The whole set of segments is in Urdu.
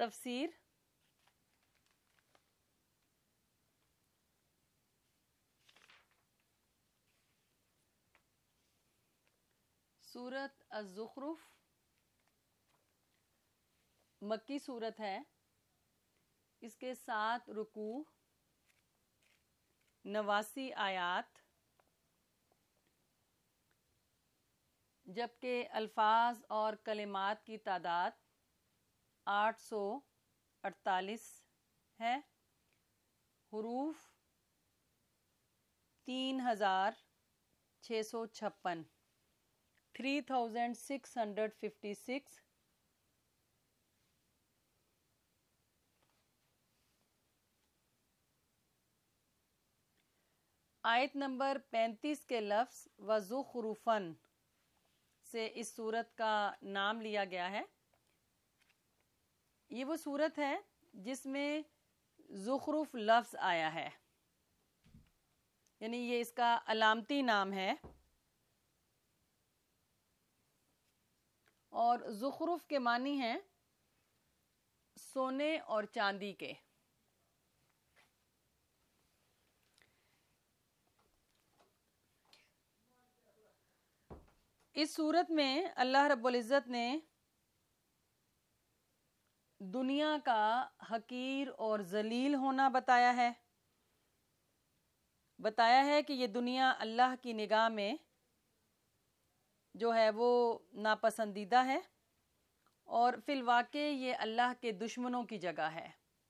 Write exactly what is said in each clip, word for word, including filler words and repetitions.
تفسیر سورت الزخرف مکی سورت ہے، اس کے سات رکوع، نواسی آیات، جبکہ الفاظ اور کلمات کی تعداد آٹھ سو اڑتالیس ہے، حروف تین ہزار چھ سو چھپن، three thousand six hundred fifty six, آیت نمبر پینتیس کے لفظ وَزُخْرُفًا سے اس سورت کا نام لیا گیا ہے۔ یہ وہ سورت ہے جس میں زخرف لفظ آیا ہے، یعنی یہ اس کا علامتی نام ہے، اور زخرف کے معنی ہیں سونے اور چاندی کے۔ اس صورت میں اللہ رب العزت نے دنیا کا حقیر اور ذلیل ہونا بتایا ہے، بتایا ہے کہ یہ دنیا اللہ کی نگاہ میں جو ہے وہ ناپسندیدہ ہے، اور فی الواقع یہ اللہ کے دشمنوں کی جگہ ہے۔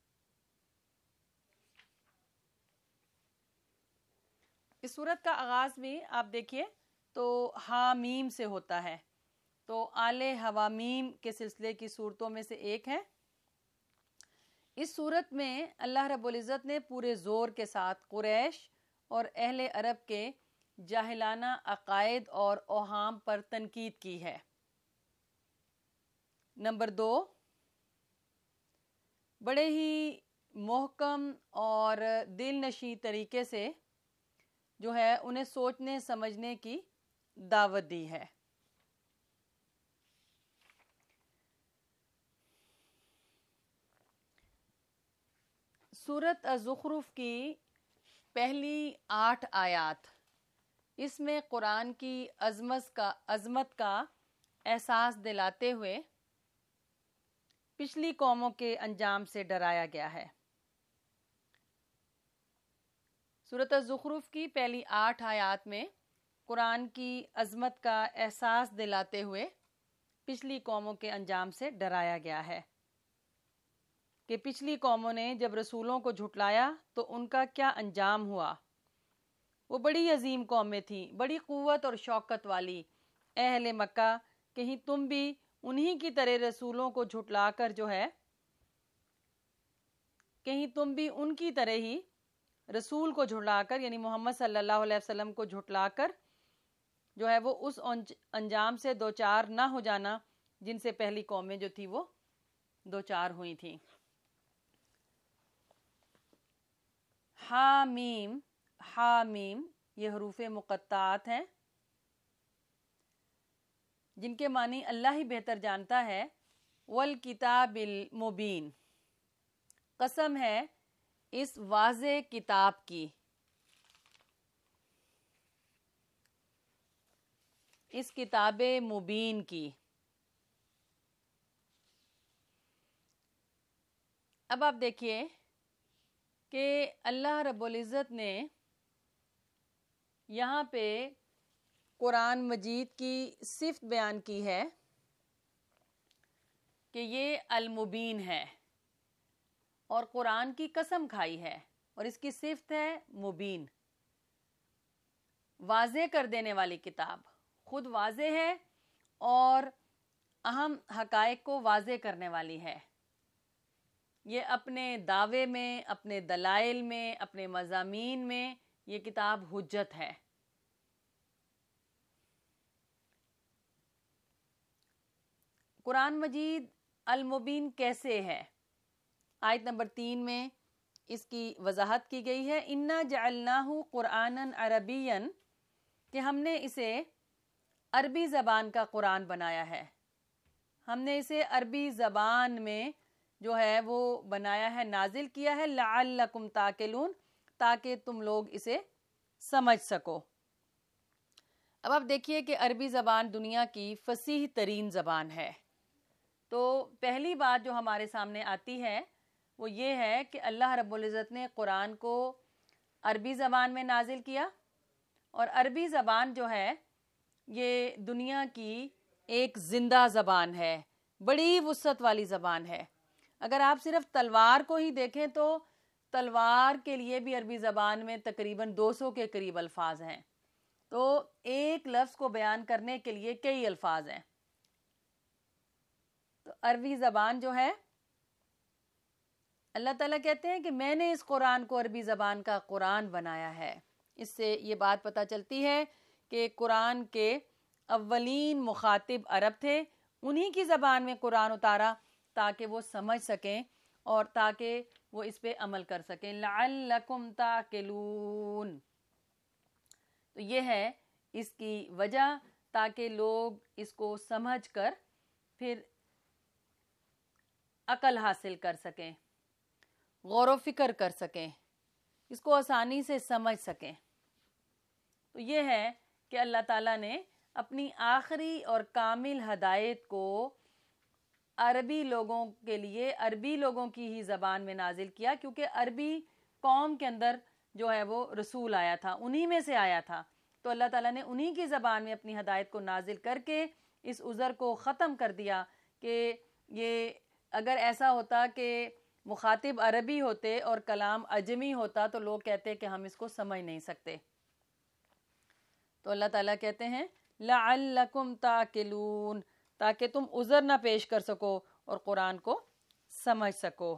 اس سورت کا آغاز بھی آپ دیکھیے تو حامیم سے ہوتا ہے، تو آل حوامیم کے سلسلے کی صورتوں میں سے ایک ہے۔ اس صورت میں اللہ رب العزت نے پورے زور کے ساتھ قریش اور اہل عرب کے جاہلانہ عقائد اور اوہام پر تنقید کی ہے۔ نمبر دو، بڑے ہی محکم اور دل نشیں طریقے سے جو ہے انہیں سوچنے سمجھنے کی دعوت دی ہے۔ سورت الزخرف کی پہلی آٹھ آیات، اس میں قرآن کی عظمت کا عظمت کا احساس دلاتے ہوئے پچھلی قوموں کے انجام سے ڈرایا گیا ہے۔ سورت الزخرف کی پہلی آٹھ آیات میں قرآن کی عظمت کا احساس دلاتے ہوئے پچھلی قوموں کے انجام سے ڈرایا گیا ہے کہ پچھلی قوموں نے جب رسولوں کو جھٹلایا تو ان کا کیا انجام ہوا۔ وہ بڑی عظیم قومیں تھیں، بڑی قوت اور شوکت والی۔ اہل مکہ، کہیں تم بھی انہی کی طرح رسولوں کو جھٹلا کر جو ہے کہیں تم بھی ان کی طرح ہی رسول کو جھٹلا کر، یعنی محمد صلی اللہ علیہ وسلم کو جھٹلا کر جو ہے وہ اس انجام سے دوچار نہ ہو جانا جن سے پہلی قومیں جو تھی وہ دوچار ہوئی تھیں۔ حامیم، حامیم یہ حروف مقطعات ہیں جن کے معنی اللہ ہی بہتر جانتا ہے۔ والکتاب المبین، قسم ہے اس واضح کتاب کی، اس کتاب مبین کی۔ اب آپ دیکھیے کہ اللہ رب العزت نے یہاں پہ قرآن مجید کی صفت بیان کی ہے کہ یہ المبین ہے، اور قرآن کی قسم کھائی ہے، اور اس کی صفت ہے مبین، واضح کر دینے والی کتاب۔ خود واضح ہے اور اہم حقائق کو واضح کرنے والی ہے۔ یہ اپنے دعوے میں، اپنے دلائل میں، اپنے مضامین میں یہ کتاب حجت ہے۔ قرآن مجید المبین کیسے ہے؟ آیت نمبر تین میں اس کی وضاحت کی گئی ہے۔ اِنَّا جَعَلْنَاهُ قُرْآنًا عَرَبِيًّا، کہ ہم نے اسے عربی زبان کا قرآن بنایا ہے، ہم نے اسے عربی زبان میں جو ہے وہ بنایا ہے، نازل کیا ہے، لعلکم تاکلون، تاکہ تم لوگ اسے سمجھ سکو۔ اب آپ دیکھیے کہ عربی زبان دنیا کی فصیح ترین زبان ہے، تو پہلی بات جو ہمارے سامنے آتی ہے وہ یہ ہے کہ اللہ رب العزت نے قرآن کو عربی زبان میں نازل کیا، اور عربی زبان جو ہے یہ دنیا کی ایک زندہ زبان ہے، بڑی وسعت والی زبان ہے۔ اگر آپ صرف تلوار کو ہی دیکھیں تو تلوار کے لیے بھی عربی زبان میں تقریباً دو سو کے قریب الفاظ ہیں، تو ایک لفظ کو بیان کرنے کے لیے کئی الفاظ ہیں۔ تو عربی زبان جو ہے، اللہ تعالیٰ کہتے ہیں کہ میں نے اس قرآن کو عربی زبان کا قرآن بنایا ہے۔ اس سے یہ بات پتہ چلتی ہے کہ قرآن کے اولین مخاطب عرب تھے، انہی کی زبان میں قرآن اتارا تاکہ وہ سمجھ سکیں اور تاکہ وہ اس پہ عمل کر سکیں۔ لعلکم تاکلون، تو یہ ہے اس کی وجہ، تاکہ لوگ اس کو سمجھ کر پھر عقل حاصل کر سکیں، غور و فکر کر سکیں، اس کو آسانی سے سمجھ سکیں۔ تو یہ ہے کہ اللہ تعالیٰ نے اپنی آخری اور کامل ہدایت کو عربی لوگوں کے لیے عربی لوگوں کی ہی زبان میں نازل کیا، کیونکہ عربی قوم کے اندر جو ہے وہ رسول آیا تھا، انہی میں سے آیا تھا، تو اللہ تعالیٰ نے انہی کی زبان میں اپنی ہدایت کو نازل کر کے اس عذر کو ختم کر دیا کہ یہ اگر ایسا ہوتا کہ مخاطب عربی ہوتے اور کلام عجمی ہوتا تو لوگ کہتے کہ ہم اس کو سمجھ نہیں سکتے۔ تو اللہ تعالیٰ کہتے ہیں لعلکم تاکلون، تاکہ تم عذر نہ پیش کر سکو اور قرآن کو سمجھ سکو۔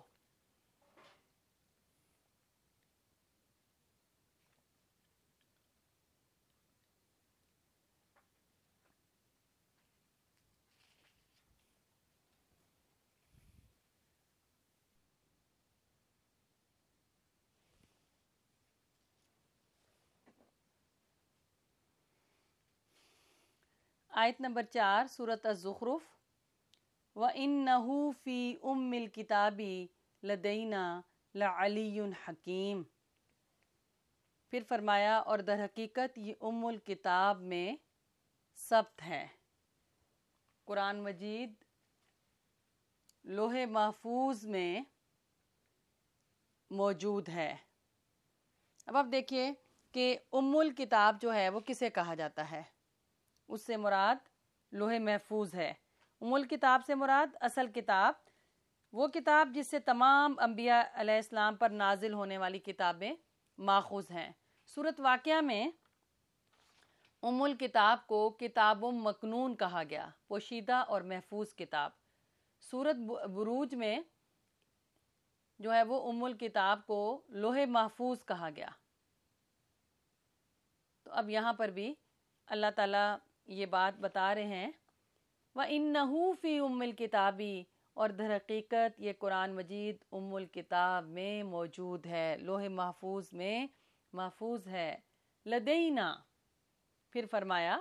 آیت نمبر چار، سورۃ الزخرف، وَإِنَّهُ فِي أُمِّ الْكِتَابِ لَدَيْنَا لَعَلِيٌّ حَكِيمٌ، پھر فرمایا اور در حقیقت یہ ام الکتاب میں ثبت ہے، قرآن مجید لوح محفوظ میں موجود ہے۔ اب آپ دیکھیے کہ ام الکتاب جو ہے وہ کسے کہا جاتا ہے؟ اس سے مراد لوح محفوظ ہے۔ ام الکتاب سے مراد اصل کتاب، وہ کتاب جس سے تمام انبیاء علیہ السلام پر نازل ہونے والی کتابیں ماخوذ ہیں۔ سورۃ واقعہ میں ام الکتاب کو کتاب مکنون کہا گیا، پوشیدہ اور محفوظ کتاب۔ سورۃ بروج میں جو ہے وہ ام الکتاب کو لوح محفوظ کہا گیا۔ تو اب یہاں پر بھی اللہ تعالیٰ یہ بات بتا رہے ہیں وَإِنَّهُ فِي أُمِّ الْكِتَابِ، اور در حقیقت یہ قرآن مجید ام الکتاب میں موجود ہے، لوح محفوظ میں محفوظ ہے۔ لدینا، پھر فرمایا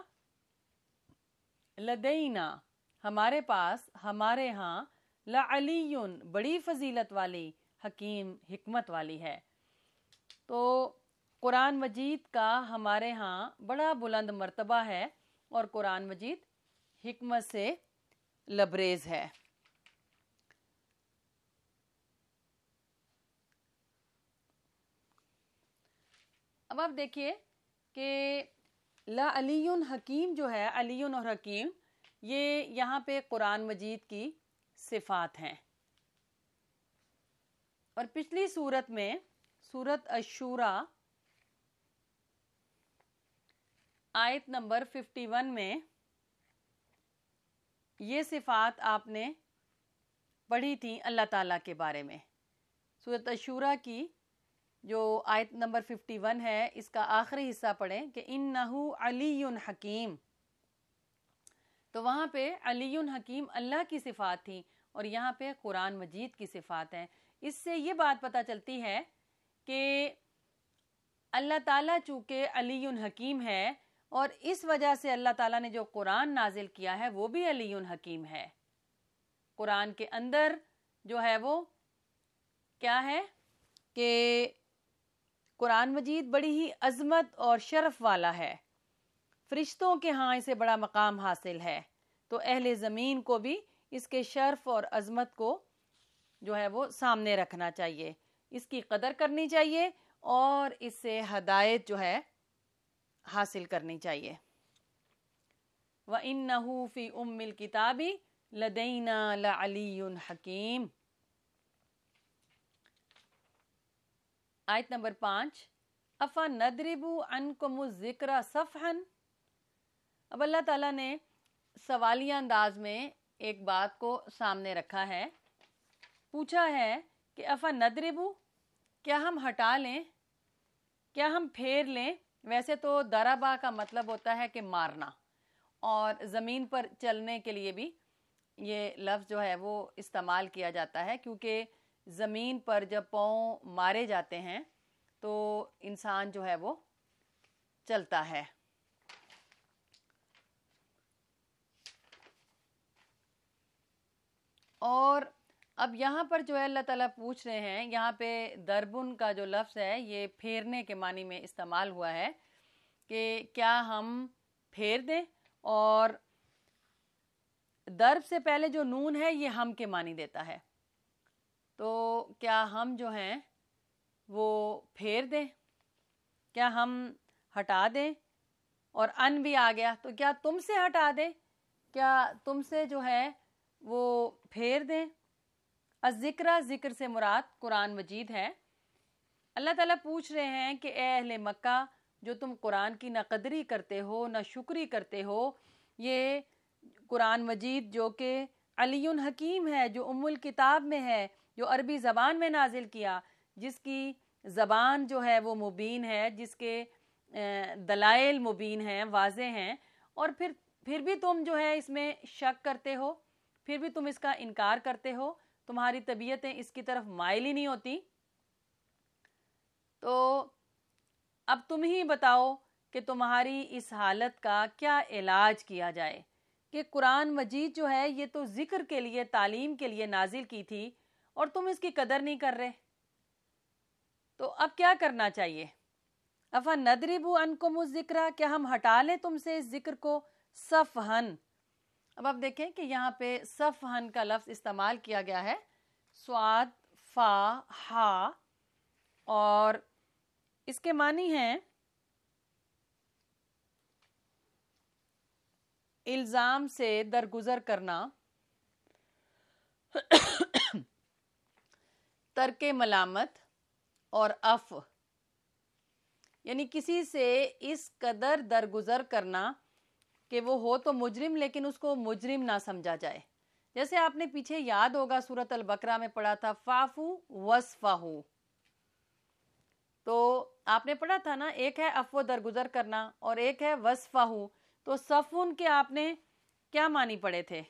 لدینا، ہمارے پاس، ہمارے ہاں، لعلی، بڑی فضیلت والی، حکیم، حکمت والی ہے۔ تو قرآن مجید کا ہمارے ہاں بڑا بلند مرتبہ ہے اور قرآن مجید حکمت سے لبریز ہے۔ اب آپ دیکھیے کہ لعلی حکیم جو ہے، علی اور حکیم، یہ یہاں پہ قرآن مجید کی صفات ہیں، اور پچھلی سورت میں، سورت الشورى آیت نمبر اکیاون میں یہ صفات آپ نے پڑھی تھی اللہ تعالیٰ کے بارے میں۔ سورت الشورى کی جو آیت نمبر اکیاون ہے، اس کا آخری حصہ پڑھیں کہ اِنَّهُ عَلِيٌّ حَكِيمٌ، تو وہاں پہ علی حکیم اللہ کی صفات تھیں، اور یہاں پہ قرآن مجید کی صفات ہیں۔ اس سے یہ بات پتہ چلتی ہے کہ اللہ تعالیٰ چونکہ علی حکیم ہے، اور اس وجہ سے اللہ تعالیٰ نے جو قرآن نازل کیا ہے وہ بھی علی حکیم ہے۔ قرآن کے اندر جو ہے وہ کیا ہے کہ قرآن مجید بڑی ہی عظمت اور شرف والا ہے، فرشتوں کے ہاں اسے بڑا مقام حاصل ہے، تو اہل زمین کو بھی اس کے شرف اور عظمت کو جو ہے وہ سامنے رکھنا چاہیے، اس کی قدر کرنی چاہیے اور اس سے ہدایت جو ہے حاصل کرنی چاہیے۔ وَإِنَّهُ فِي أُمِّ الْكِتَابِ لَدَيْنَا لَعَلِيٌّ حَكِيمٌ۔ آیت نمبر پانچ، أَفَنَضْرِبُ عَنْكُمُ الذِّكْرَ صَفْحًا۔ اب اللہ تعالیٰ نے سوالیہ انداز میں ایک بات کو سامنے رکھا ہے، پوچھا ہے کہ أَفَنَضْرِبُ، کیا ہم ہٹا لیں، کیا ہم پھیر لیں؟ ویسے تو ضربہ کا مطلب ہوتا ہے کہ مارنا، اور زمین پر چلنے کے لیے بھی یہ لفظ جو ہے وہ استعمال کیا جاتا ہے، کیونکہ زمین پر جب پاؤں مارے جاتے ہیں تو انسان جو ہے وہ چلتا ہے۔ اور اب یہاں پر جو ہے اللہ تعالیٰ پوچھ رہے ہیں، یہاں پہ دربن کا جو لفظ ہے یہ پھیرنے کے معنی میں استعمال ہوا ہے کہ کیا ہم پھیر دیں، اور درب سے پہلے جو نون ہے یہ ہم کے معنی دیتا ہے، تو کیا ہم جو ہیں وہ پھیر دیں، کیا ہم ہٹا دیں، اور ان بھی آ گیا تو کیا تم سے ہٹا دیں، کیا تم سے جو ہے وہ پھیر دیں۔ الذکر، ذکر سے مراد قرآن مجید ہے۔ اللہ تعالیٰ پوچھ رہے ہیں کہ اے اہل مکہ، جو تم قرآن کی نہ قدری کرتے ہو نہ شکری کرتے ہو، یہ قرآن مجید جو کہ علی حکیم ہے، جو ام الکتاب میں ہے، جو عربی زبان میں نازل کیا، جس کی زبان جو ہے وہ مبین ہے، جس کے دلائل مبین ہیں، واضح ہیں، اور پھر پھر بھی تم جو ہے اس میں شک کرتے ہو، پھر بھی تم اس کا انکار کرتے ہو، تمہاری طبیعتیں اس کی طرف مائل ہی نہیں ہوتی، تو اب تم ہی بتاؤ کہ تمہاری اس حالت کا کیا علاج کیا جائے کہ قرآن مجید جو ہے یہ تو ذکر کے لیے، تعلیم کے لیے نازل کی تھی، اور تم اس کی قدر نہیں کر رہے، تو اب کیا کرنا چاہیے؟ أَفَنَضْرِبُ عَنْكُمُ الذِّكْرَ، کیا ہم ہٹا لیں تم سے اس ذکر کو؟ صفحن، اب آپ دیکھیں کہ یہاں پہ صفحن کا لفظ استعمال کیا گیا ہے، سواد، فا، ہا، اور اس کے معنی ہیں الزام سے درگزر کرنا، ترک ملامت اور عفو، یعنی کسی سے اس قدر درگزر کرنا کہ وہ ہو تو مجرم لیکن اس کو مجرم نہ سمجھا جائے۔ جیسے آپ نے پیچھے یاد ہوگا سورۃ البقرہ میں پڑھا تھا فَاعْفُوا وَاصْفَحُوا، تو آپ نے پڑھا تھا نا، ایک ہے عفو درگزر کرنا اور ایک ہے وَاصْفَحُوا، تو صفن کے آپ نے کیا معنی پڑھے تھے؟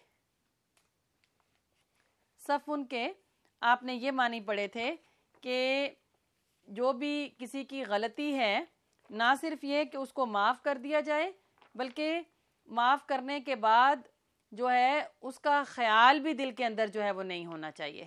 صفن کے آپ نے یہ معنی پڑھے تھے کہ جو بھی کسی کی غلطی ہے، نہ صرف یہ کہ اس کو معاف کر دیا جائے، بلکہ معاف کرنے کے بعد جو ہے اس کا خیال بھی دل کے اندر جو ہے وہ نہیں ہونا چاہیے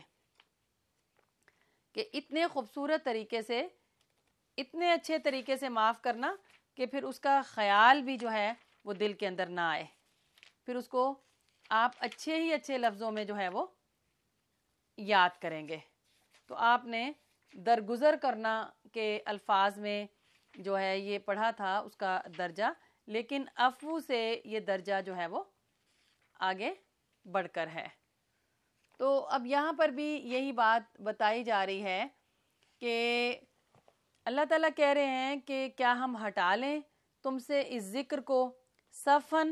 کہ اتنے خوبصورت طریقے سے، اتنے اچھے طریقے سے معاف کرنا کہ پھر اس کا خیال بھی جو ہے وہ دل کے اندر نہ آئے، پھر اس کو آپ اچھے ہی اچھے لفظوں میں جو ہے وہ یاد کریں گے۔ تو آپ نے درگزر کرنا کے الفاظ میں جو ہے یہ پڑھا تھا اس کا درجہ، لیکن عفو سے یہ درجہ جو ہے وہ آگے بڑھ کر ہے۔ تو اب یہاں پر بھی یہی بات بتائی جا رہی ہے کہ اللہ تعالیٰ کہہ رہے ہیں کہ کیا ہم ہٹا لیں تم سے اس ذکر کو صفن،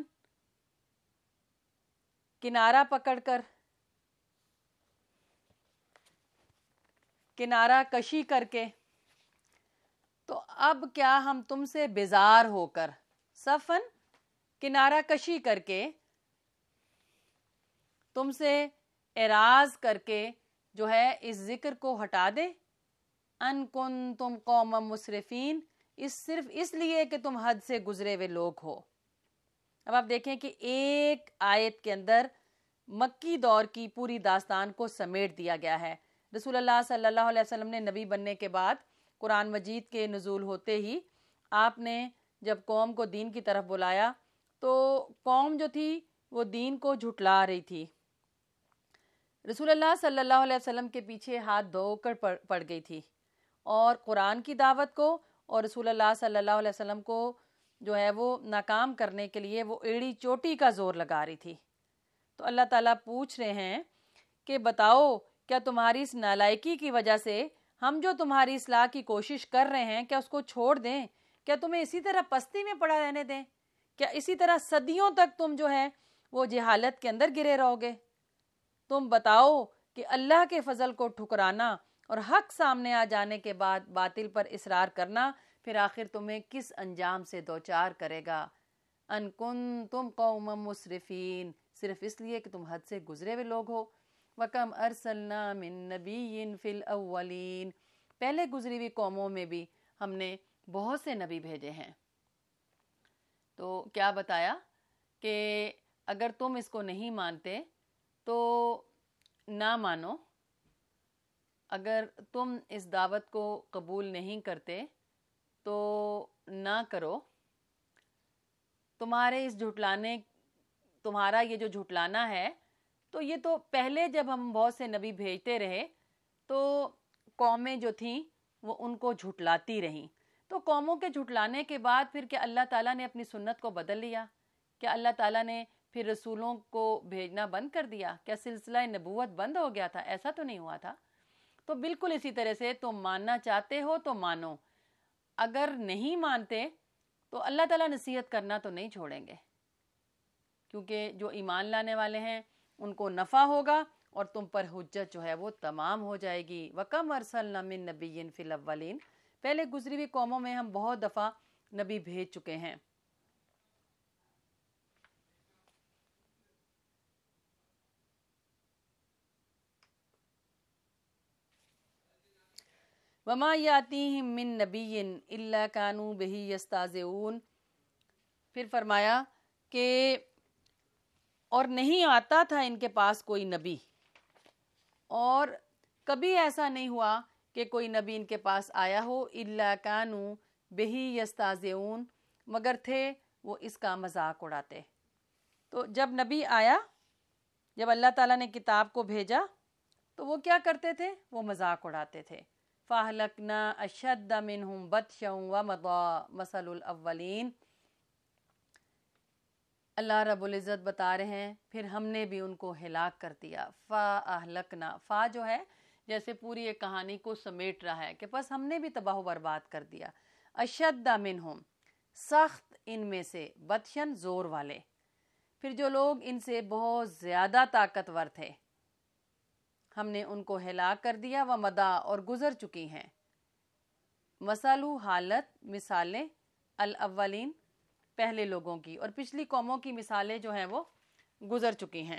کنارہ پکڑ کر، کنارہ کشی کر کے، تو اب کیا ہم تم سے بیزار ہو کر، صفن کنارہ کشی کر کے، تم سے اعراض کر کے جو ہے اس ذکر کو ہٹا دے، ان کن تم قوم مسرفین، اس صرف اس لیے کہ تم حد سے گزرے ہوئے لوگ ہو۔ اب آپ دیکھیں کہ ایک آیت کے اندر مکی دور کی پوری داستان کو سمیٹ دیا گیا ہے۔ رسول اللہ صلی اللہ علیہ وسلم نے نبی بننے کے بعد قرآن مجید کے نزول ہوتے ہی آپ نے جب قوم کو دین کی طرف بلایا تو قوم جو تھی وہ دین کو جھٹلا رہی تھی۔ رسول اللہ صلی اللہ علیہ وسلم کے پیچھے ہاتھ دھو کر پڑ گئی تھی اور قرآن کی دعوت کو اور رسول اللہ صلی اللہ علیہ وسلم کو جو ہے وہ ناکام کرنے کے لیے وہ ایڑی چوٹی کا زور لگا رہی تھی۔ تو اللہ تعالیٰ پوچھ رہے ہیں کہ بتاؤ کیا تمہاری اس نالائکی کی وجہ سے ہم جو تمہاری اصلاح کی کوشش کر رہے ہیں کیا اس کو چھوڑ دیں؟ کیا تمہیں اسی طرح پستی میں پڑا رہنے دیں؟ کیا اسی طرح صدیوں تک تم جو ہے وہ جہالت کے اندر گرے رہو گے؟ تم بتاؤ کہ اللہ کے فضل کو ٹھکرانا اور حق سامنے آ جانے کے بعد باطل پر اصرار کرنا پھر آخر تمہیں کس انجام سے دوچار کرے گا؟ ان کنتم قوما مسرفین، صرف اس لیے کہ تم حد سے گزرے ہوئے لوگ ہو۔ وَكَمْ أَرْسَلْنَا مِن نَبِيٍّ فِي الْأَوَّلِينَ، پہلے گزری ہوئی قوموں میں بھی ہم نے بہت سے نبی بھیجے ہیں۔ تو کیا بتایا کہ اگر تم اس کو نہیں مانتے تو نہ مانو، اگر تم اس دعوت کو قبول نہیں کرتے تو نہ کرو، تمہارے اس جھٹلانے تمہارا یہ جو جھٹلانا ہے تو یہ تو پہلے جب ہم بہت سے نبی بھیجتے رہے تو قومیں جو تھیں وہ ان کو جھٹلاتی رہیں، تو قوموں کے جھٹلانے کے بعد پھر کیا اللہ تعالیٰ نے اپنی سنت کو بدل لیا؟ کیا اللہ تعالیٰ نے پھر رسولوں کو بھیجنا بند کر دیا؟ کیا سلسلہ نبوت بند ہو گیا تھا؟ ایسا تو نہیں ہوا تھا۔ تو بالکل اسی طرح سے تم ماننا چاہتے ہو تو مانو، اگر نہیں مانتے تو اللہ تعالیٰ نصیحت کرنا تو نہیں چھوڑیں گے، کیونکہ جو ایمان لانے والے ہیں ان کو نفع ہوگا اور تم پر حجت جو ہے وہ تمام ہو جائے گی۔ وَكَمْ أَرْسَلْنَا مِن نَبِيٍّ فِي الْأَوَّلِينَ، پہلے گزری ہوئی قوموں میں ہم بہت دفعہ نبی بھیج چکے ہیں۔ وَمَا يَأْتِيهِم مِّن نَبِيٍّ إِلَّا كَانُوا بِهِ يَسْتَهْزِئُونَ، پھر فرمایا کہ اور نہیں آتا تھا ان کے پاس کوئی نبی، اور کبھی ایسا نہیں ہوا کہ کوئی نبی ان کے پاس آیا ہو، إِلَّا كَانُوا بِهِ يَسْتَهْزِئُونَ، مگر تھے وہ اس کا مذاق اڑاتے۔ تو جب نبی آیا، جب اللہ تعالیٰ نے کتاب کو بھیجا تو وہ کیا کرتے تھے؟ وہ مذاق اڑاتے تھے۔ فَأَهْلَكْنَا أَشَدَّ مِنْهُمْ بَطْشًا وَمَضَىٰ مَثَلُ الْأَوَّلِينَ، اللہ رب العزت بتا رہے ہیں پھر ہم نے بھی ان کو ہلاک کر دیا۔ فَأَهْلَكْنَا، فا جو ہے جیسے پوری ایک کہانی کو سمیٹ رہا ہے کہ بس ہم نے بھی تباہ و برباد کر دیا۔ أَشَدَّ مِنْهُمْ، سخت ان میں سے، بطشن زور والے، پھر جو لوگ ان سے بہت زیادہ طاقتور تھے ہم نے ان کو ہلاک کر دیا۔ وَمَضَىٰ، اور گزر چکی ہیں، مثلُ حالت، مثالیں، الاولین پہلے لوگوں کی، اور پچھلی قوموں کی مثالیں جو ہیں وہ گزر چکی ہیں۔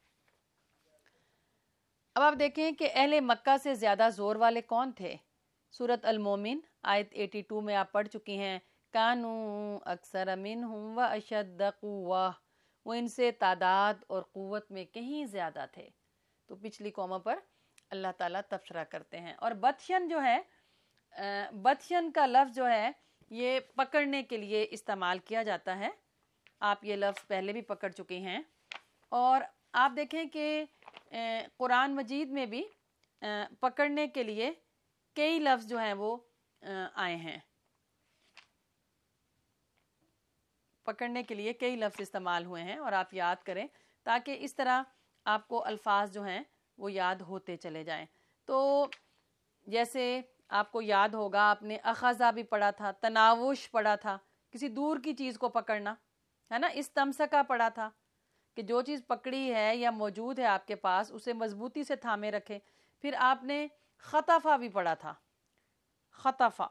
اب آپ دیکھیں کہ اہل مکہ سے زیادہ زور والے کون تھے؟ سورۃ المومن آیت باسی میں آپ پڑھ چکی ہیں، کانوا اکثر منہم واشد قوہ، وہ ان سے تعداد اور قوت میں کہیں زیادہ تھے۔ تو پچھلی قوموں پر اللہ تعالیٰ تبصرہ کرتے ہیں۔ اور بطشن جو ہے، بطشن کا لفظ جو ہے یہ پکڑنے کے لیے استعمال کیا جاتا ہے، آپ یہ لفظ پہلے بھی پکڑ چکے ہیں۔ اور آپ دیکھیں کہ قرآن مجید میں بھی پکڑنے کے لیے کئی لفظ جو ہیں وہ آئے ہیں، پکڑنے کے لیے کئی لفظ استعمال ہوئے ہیں، اور آپ یاد کریں تاکہ اس طرح آپ کو الفاظ جو ہیں وہ یاد ہوتے چلے جائیں۔ تو جیسے آپ کو یاد ہوگا آپ نے اخذہ بھی پڑھا تھا، تناوش پڑھا تھا، کسی دور کی چیز کو پکڑنا ہے نا، استمسکا پڑھا تھا کہ جو چیز پکڑی ہے یا موجود ہے آپ کے پاس اسے مضبوطی سے تھامے رکھے۔ پھر آپ نے خطفہ بھی پڑھا تھا، خطفہ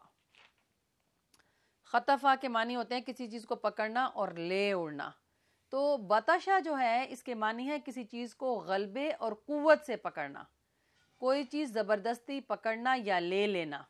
خطفہ کے معنی ہوتے ہیں کسی چیز کو پکڑنا اور لے اڑنا۔ تو بطشہ جو ہے اس کے معنی ہے کسی چیز کو غلبے اور قوت سے پکڑنا، کوئی چیز زبردستی پکڑنا یا لے لینا۔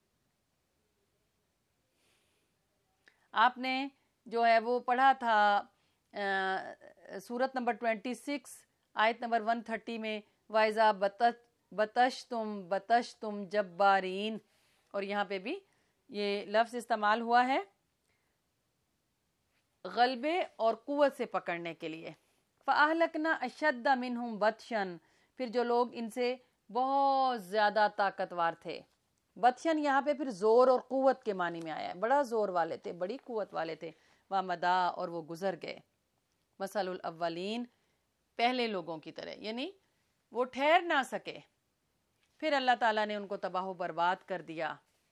آپ نے جو ہے وہ پڑھا تھا سورت نمبر چھبیس آیت نمبر ون تھرٹی میں وَإِذَا بَطَشْتُمْ بَطَشْتُمْ جَبَّارِينَ، اور یہاں پہ بھی یہ لفظ استعمال ہوا ہے غلبے اور قوت سے پکڑنے کے لیے. فَأَهْلَكْنَا أَشَدَّ مِنْهُمْ بَطْشًا، پھر جو لوگ ان سے بہت زیادہ طاقتور تھے. بطشن یہاں پہ پھر زور اور قوت کے معنی میں آیا ہے، بڑا زور والے تھے، بڑی قوت والے تھے. وَمَدَا، اور وہ گزر گئے. مثل الاولین، پہلے لوگوں کی طرح، یعنی وہ ٹھہر نہ سکے، پھر اللہ تعالیٰ نے ان کو تباہ و برباد کر دیا.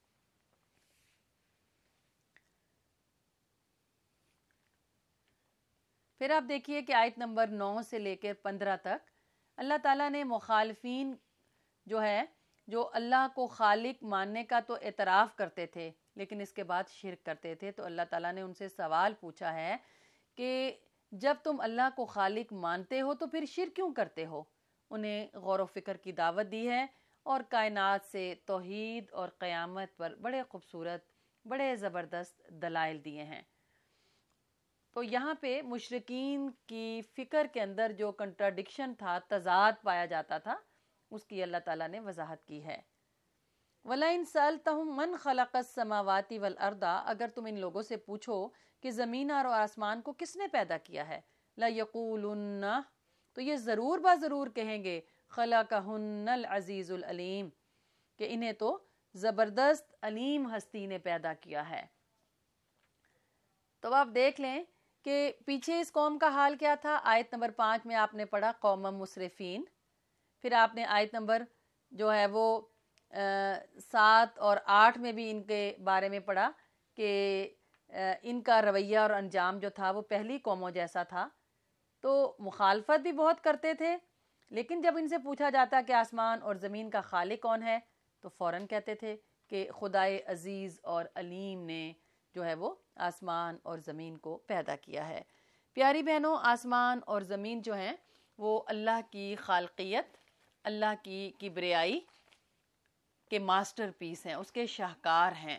پھر آپ دیکھیے کہ آیت نمبر نو سے لے کے پندرہ تک اللہ تعالیٰ نے مخالفین جو ہے، جو اللہ کو خالق ماننے کا تو اعتراف کرتے تھے لیکن اس کے بعد شرک کرتے تھے، تو اللہ تعالیٰ نے ان سے سوال پوچھا ہے کہ جب تم اللہ کو خالق مانتے ہو تو پھر شرک کیوں کرتے ہو. انہیں غور و فکر کی دعوت دی ہے اور کائنات سے توحید اور قیامت پر بڑے خوبصورت، بڑے زبردست دلائل دیے ہیں. تو یہاں پہ مشرکین کی فکر کے اندر جو کنٹراڈکشن تھا، تضاد پایا جاتا تھا، اس کی اللہ تعالیٰ نے وضاحت کی ہے. وَلَئِن سَأَلْتَهُم مَّنْ خَلَقَ السَّمَاوَاتِ وَالْأَرْضَ، اگر تم ان لوگوں سے پوچھو کہ زمین اور آسمان کو کس نے پیدا کیا ہے، لَيَقُولُنَّ، تو یہ ضرور با ضرور کہیں گے خَلَقَهُنَّ الْعَزِيزُ الْعَلِيمُ، کہ انہیں تو زبردست علیم ہستی نے پیدا کیا ہے. تو آپ دیکھ لیں کہ پیچھے اس قوم کا حال کیا تھا. آیت نمبر پانچ میں آپ نے پڑھا قوم مسرفین، پھر آپ نے آیت نمبر جو ہے وہ سات اور آٹھ میں بھی ان کے بارے میں پڑھا کہ ان کا رویہ اور انجام جو تھا وہ پہلی قوموں جیسا تھا. تو مخالفت بھی بہت کرتے تھے، لیکن جب ان سے پوچھا جاتا کہ آسمان اور زمین کا خالق کون ہے تو فوراً کہتے تھے کہ خدائے عزیز اور علیم نے جو ہے وہ آسمان اور زمین کو پیدا کیا ہے. پیاری بہنوں، آسمان اور زمین جو ہیں وہ اللہ کی خالقیت، اللہ کی کبریائی کے ماسٹر پیس ہیں، اس کے شاہکار ہیں.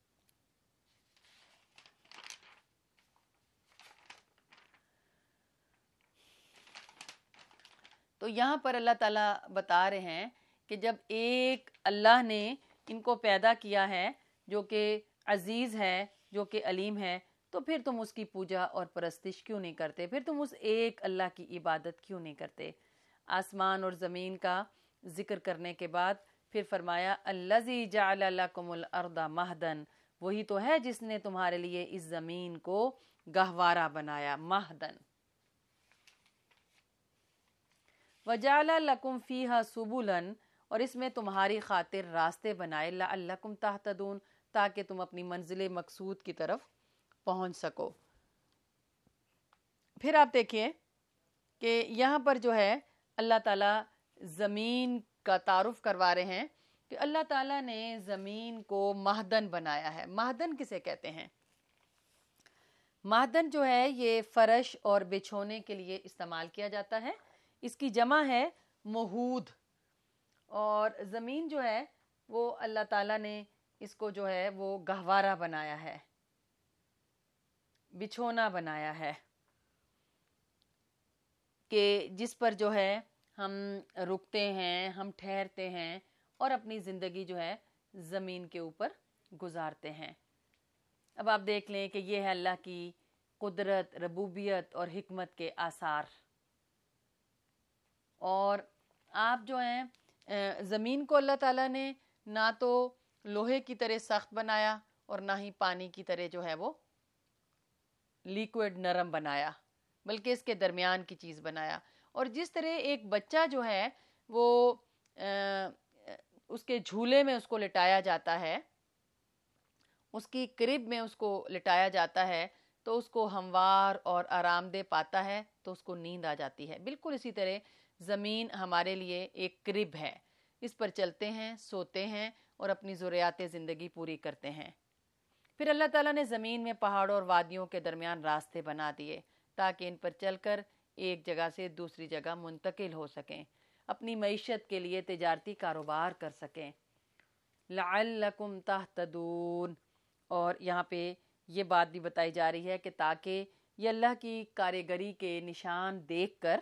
تو یہاں پر اللہ تعالیٰ بتا رہے ہیں کہ جب ایک اللہ نے ان کو پیدا کیا ہے جو کہ عزیز ہے، جو کہ علیم ہے، تو پھر تم اس کی پوجا اور پرستش کیوں نہیں کرتے، پھر تم اس ایک اللہ کی عبادت کیوں نہیں کرتے. آسمان اور زمین کا ذکر کرنے کے بعد پھر فرمایا الذی جعل لکم الارض مہدن، وہی تو ہے جس نے تمہارے لیے اس زمین کو گہوارہ بنایا، مہدن. وجعل لکم فیہا سبلا، اور اس میں تمہاری خاطر راستے بنائے، لعلکم تہتدون، تاکہ تم اپنی منزل مقصود کی طرف پہنچ سکو. پھر آپ دیکھیے کہ یہاں پر جو ہے اللہ تعالیٰ زمین کا تعارف کروا رہے ہیں کہ اللہ تعالیٰ نے زمین کو مہدن بنایا ہے. مہدن کسے کہتے ہیں؟ مہدن جو ہے یہ فرش اور بچھونے کے لیے استعمال کیا جاتا ہے. اس کی جمع ہے مہود، اور زمین جو ہے وہ اللہ تعالیٰ نے اس کو جو ہے وہ گہوارہ بنایا ہے، بچھونا بنایا ہے کہ جس پر جو ہے ہم رکتے ہیں، ہم ٹھہرتے ہیں اور اپنی زندگی جو ہے زمین کے اوپر گزارتے ہیں. اب آپ دیکھ لیں کہ یہ ہے اللہ کی قدرت، ربوبیت اور حکمت کے آثار. اور آپ جو ہیں زمین کو اللہ تعالیٰ نے نہ تو لوہے کی طرح سخت بنایا اور نہ ہی پانی کی طرح جو ہے وہ لیکوڈ نرم بنایا، بلکہ اس کے درمیان کی چیز بنایا. اور جس طرح ایک بچہ جو ہے وہ اس کے جھولے میں اس کو لٹایا جاتا ہے، اس کی کرب میں اس کو لٹایا جاتا ہے تو اس کو ہموار اور آرام دہ پاتا ہے تو اس کو نیند آ جاتی ہے، بالکل اسی طرح زمین ہمارے لیے ایک کرب ہے، اس پر چلتے ہیں، سوتے ہیں اور اپنی ضروریات زندگی پوری کرتے ہیں. پھر اللہ تعالیٰ نے زمین میں پہاڑوں اور وادیوں کے درمیان راستے بنا دیے تاکہ ان پر چل کر ایک جگہ سے دوسری جگہ منتقل ہو سکیں، اپنی معیشت کے لیے تجارتی کاروبار کر سکیں. لعلکم تہتدون، اور یہاں پہ یہ بات بھی بتائی جا رہی ہے کہ تاکہ یہ اللہ کی کاریگری کے نشان دیکھ کر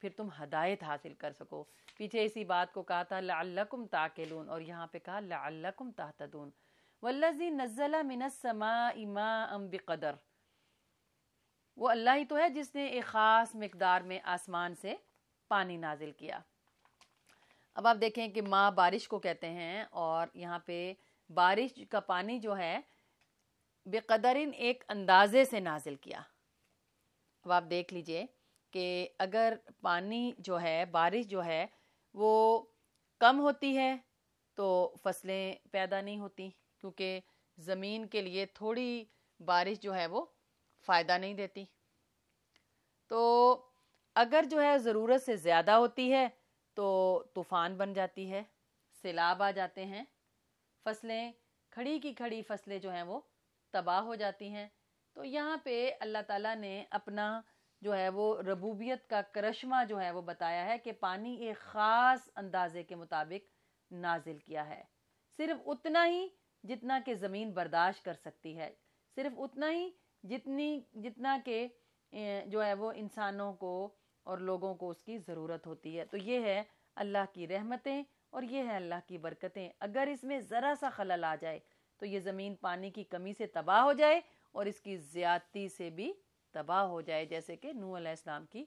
پھر تم ہدایت حاصل کر سکو. پیچھے اسی بات کو کہا تھا لعلکم تعقلون، اور یہاں پہ کہا لعلکم تہتدون. والذی نزل من السماء ماء بقدر، وہ اللہ ہی تو ہے جس نے ایک خاص مقدار میں آسمان سے پانی نازل کیا. اب آپ دیکھیں کہ ماء بارش کو کہتے ہیں، اور یہاں پہ بارش کا پانی جو ہے بقدرن ایک اندازے سے نازل کیا. اب آپ دیکھ لیجئے کہ اگر پانی جو ہے، بارش جو ہے وہ کم ہوتی ہے تو فصلیں پیدا نہیں ہوتی، کیونکہ زمین کے لیے تھوڑی بارش جو ہے وہ فائدہ نہیں دیتی. تو اگر جو ہے ضرورت سے زیادہ ہوتی ہے تو طوفان بن جاتی ہے، سیلاب آ جاتے ہیں، فصلیں کھڑی کی کھڑی فصلیں جو ہیں وہ تباہ ہو جاتی ہیں. تو یہاں پہ اللہ تعالیٰ نے اپنا جو ہے وہ ربوبیت کا کرشمہ جو ہے وہ بتایا ہے کہ پانی ایک خاص اندازے کے مطابق نازل کیا ہے، صرف اتنا ہی جتنا کہ زمین برداشت کر سکتی ہے، صرف اتنا ہی جتنی جتنا کہ جو ہے وہ انسانوں کو اور لوگوں کو اس کی ضرورت ہوتی ہے. تو یہ ہے اللہ کی رحمتیں اور یہ ہے اللہ کی برکتیں. اگر اس میں ذرا سا خلل آ جائے تو یہ زمین پانی کی کمی سے تباہ ہو جائے اور اس کی زیادتی سے بھی تباہ ہو جائے، جیسے کہ نوح علیہ السلام کی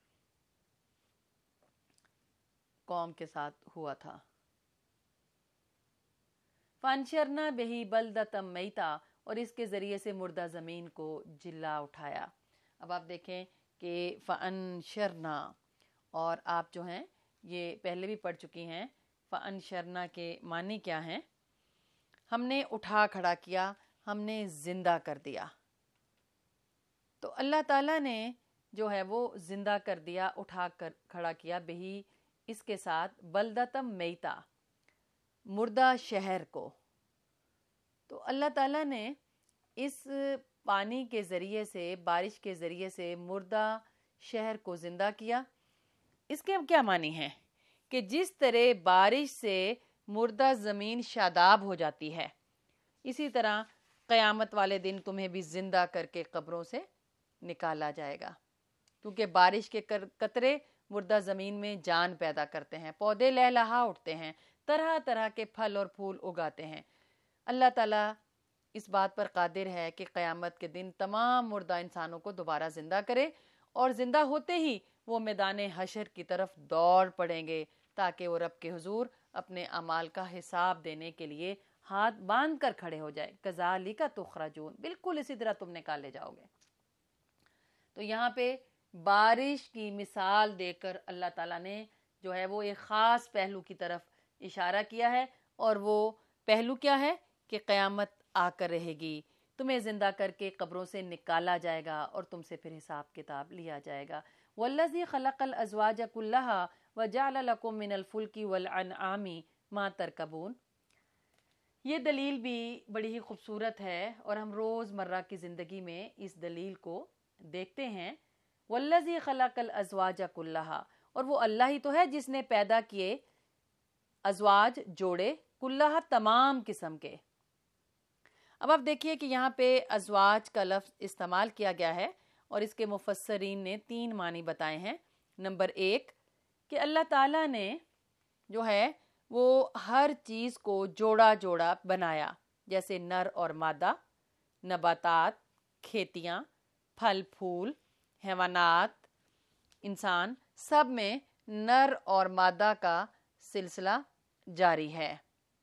قوم کے ساتھ ہوا تھا. فانشرنا بہی بلدۃ میتا، اور اس کے ذریعے سے مردہ زمین کو جلا اٹھایا. اب آپ دیکھیں کہ فانشرنا، اور آپ جو ہیں یہ پہلے بھی پڑھ چکی ہیں. فانشرنا کے معنی کیا ہیں؟ ہم نے اٹھا کھڑا کیا، ہم نے زندہ کر دیا. تو اللہ تعالیٰ نے جو ہے وہ زندہ کر دیا، اٹھا کر کھڑا کیا، بہی اس کے ساتھ بلدتم میتا، مردہ شہر کو. تو اللہ تعالیٰ نے اس پانی کے ذریعے سے، بارش کے ذریعے سے مردہ شہر کو زندہ کیا. اس کے کیا معنی ہیں؟ کہ جس طرح بارش سے مردہ زمین شاداب ہو جاتی ہے، اسی طرح قیامت والے دن تمہیں بھی زندہ کر کے قبروں سے نکالا جائے گا، کیونکہ بارش کے قطرے مردہ زمین میں جان پیدا کرتے ہیں، پودے لہلہا اٹھتے ہیں، طرح طرح کے پھل اور پھول اگاتے ہیں. اللہ تعالیٰ اس بات پر قادر ہے کہ قیامت کے دن تمام مردہ انسانوں کو دوبارہ زندہ کرے، اور زندہ ہوتے ہی وہ میدان حشر کی طرف دوڑ پڑیں گے تاکہ وہ رب کے حضور اپنے اعمال کا حساب دینے کے لیے ہاتھ باندھ کر کھڑے ہو جائے. کذالک تخرجون، بالکل اسی طرح تم نکالے جاؤ گے. تو یہاں پہ بارش کی مثال دے کر اللہ تعالیٰ نے جو ہے وہ ایک خاص پہلو کی طرف اشارہ کیا ہے، اور وہ پہلو کیا ہے کہ قیامت آ کر رہے گی، تمہیں زندہ کر کے قبروں سے نکالا جائے گا اور تم سے پھر حساب کتاب لیا جائے گا. وَالَّذِي خَلَقَ الْأَزْوَاجَ كُلَّهَا وَجَعَلَ لَكُم مِّنَ الْفُلْكِ وَالْأَنْعَامِ مَا تَرْكَبُونَ. یہ دلیل بھی بڑی ہی خوبصورت ہے، اور ہم روز مرہ کی زندگی میں اس دلیل کو دیکھتے ہیں. وَالَّذِي خَلَقَ الْأَزْوَاجَ كُلَّهَا، اور وہ اللہ ہی تو ہے جس نے پیدا کیے ازواج، جوڑے، کلہا تمام قسم کے. اب آپ دیکھیے کہ یہاں پہ ازواج کا لفظ استعمال کیا گیا ہے، اور اس کے مفسرین نے تین معنی بتائے ہیں. نمبر ایک کہ اللہ تعالیٰ نے جو ہے وہ ہر چیز کو جوڑا جوڑا بنایا، جیسے نر اور مادہ، نباتات، کھیتیاں، پھل پھول، حیوانات، انسان، سب میں نر اور مادہ کا سلسلہ جاری ہے.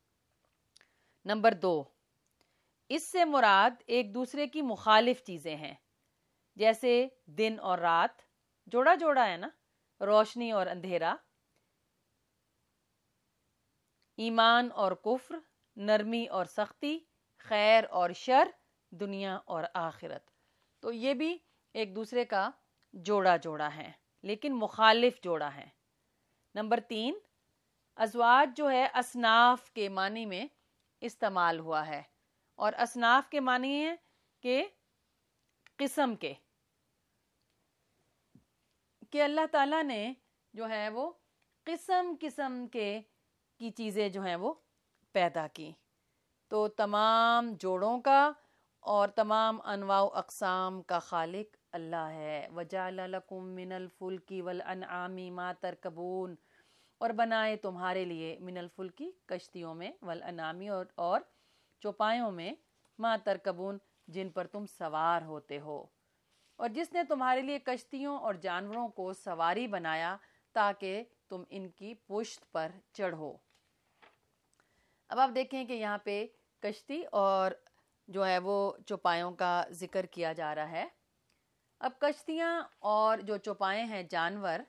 نمبر دو، اس سے مراد ایک دوسرے کی مخالف چیزیں ہیں، جیسے دن اور رات، جوڑا جوڑا ہے نا، روشنی اور اندھیرا، ایمان اور کفر، نرمی اور سختی، خیر اور شر، دنیا اور آخرت. تو یہ بھی ایک دوسرے کا جوڑا جوڑا ہے، لیکن مخالف جوڑا ہے. نمبر تین، ازواج جو ہے اصناف کے معنی میں استعمال ہوا ہے، اور اصناف کے معنی ہے کہ قسم کے، کہ اللہ تعالیٰ نے جو ہے وہ قسم قسم کے کی چیزیں جو ہیں وہ پیدا کی. تو تمام جوڑوں کا اور تمام انواع و اقسام کا خالق اللہ ہے۔ وَجَعَلَ لَكُم مِّنَ الْفُلْكِ وَالْأَنْعَامِ مَا تَرْكَبُونَ، اور بنائے تمہارے لیے من الفلکی کشتیوں میں، والانعامی اور اور چوپایوں میں، ما ترکبون جن پر تم سوار ہوتے ہو، اور جس نے تمہارے لیے کشتیوں اور جانوروں کو سواری بنایا تاکہ تم ان کی پشت پر چڑھو۔ اب آپ دیکھیں کہ یہاں پہ کشتی اور جو ہے وہ چوپایوں کا ذکر کیا جا رہا ہے۔ اب کشتیاں اور جو چوپائے ہیں جانور،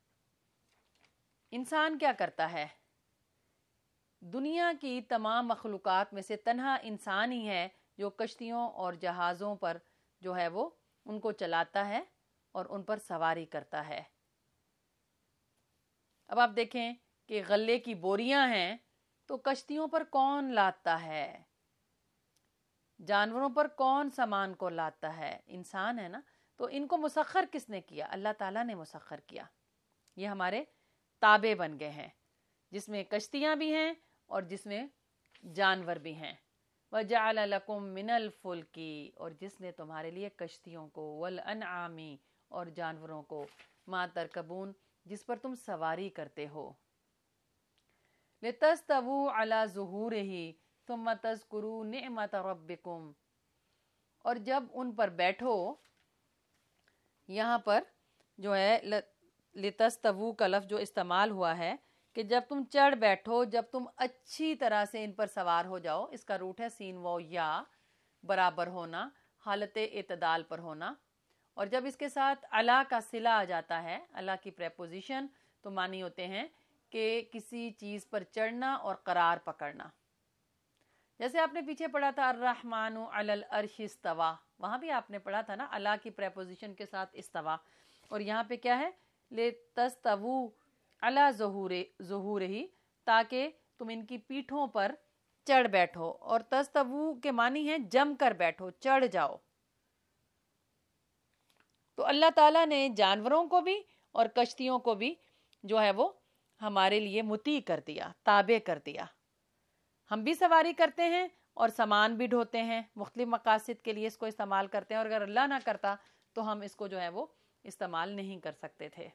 انسان کیا کرتا ہے؟ دنیا کی تمام مخلوقات میں سے تنہا انسان ہی ہے جو کشتیوں اور جہازوں پر جو ہے وہ ان کو چلاتا ہے اور ان پر سواری کرتا ہے۔ اب آپ دیکھیں کہ غلے کی بوریاں ہیں تو کشتیوں پر کون لاتا ہے؟ جانوروں پر کون سامان کو لاتا ہے؟ انسان ہے نا۔ تو ان کو مسخر کس نے کیا؟ اللہ تعالیٰ نے مسخر کیا۔ یہ ہمارے تابع بن گئے ہیں، جس میں کشتیاں بھی ہیں اور جس میں جانور بھی ہیں۔ وَجَعَلَ لَكُم مِّنَ الْفُلْكِ، اور جس نے تمہارے لیے کشتیوں کو، وَالْأَنْعَامِ اور جانوروں کو، مَا تَرْكَبُونَ جس پر تم سواری کرتے ہو۔ لِتَسْتَوُوا عَلَى ظُهُورِهِ ثُمَّ تَذْكُرُوا نِعْمَةَ رَبِّكُمْ، اور جب ان پر بیٹھو، یہاں پر جو ہے لِتَسْتَوُوا کا لفظ جو استعمال ہوا ہے کہ جب تم چڑھ بیٹھو، جب تم اچھی طرح سے ان پر سوار ہو جاؤ، اس کا روٹ ہے سین و یا، برابر ہونا، حالت اعتدال پر ہونا، اور جب اس کے ساتھ علا کا صلہ آ جاتا ہے، علا کی پریپوزیشن، تو معنی ہوتے ہیں کہ کسی چیز پر چڑھنا اور قرار پکڑنا۔ جیسے آپ نے پیچھے پڑھا تھا الرحمن علی العرش استوا، وہاں بھی آپ نے پڑھا تھا نا علا کی پریپوزیشن کے ساتھ استوا، اور یہاں پہ کیا ہے لِتَسْتَوُوا عَلَى ظُهُورِهِ تاکہ تم ان کی پیٹھوں پر چڑھ بیٹھو، اور تستوو کے معنی ہے جم کر بیٹھو، چڑھ جاؤ۔ تو اللہ تعالیٰ نے جانوروں کو بھی اور کشتیوں کو بھی جو ہے وہ ہمارے لیے مطیع کر دیا، تابع کر دیا۔ ہم بھی سواری کرتے ہیں اور سامان بھی ڈھوتے ہیں، مختلف مقاصد کے لیے اس کو استعمال کرتے ہیں، اور اگر اللہ نہ کرتا تو ہم اس کو جو ہے وہ استعمال نہیں کر سکتے تھے۔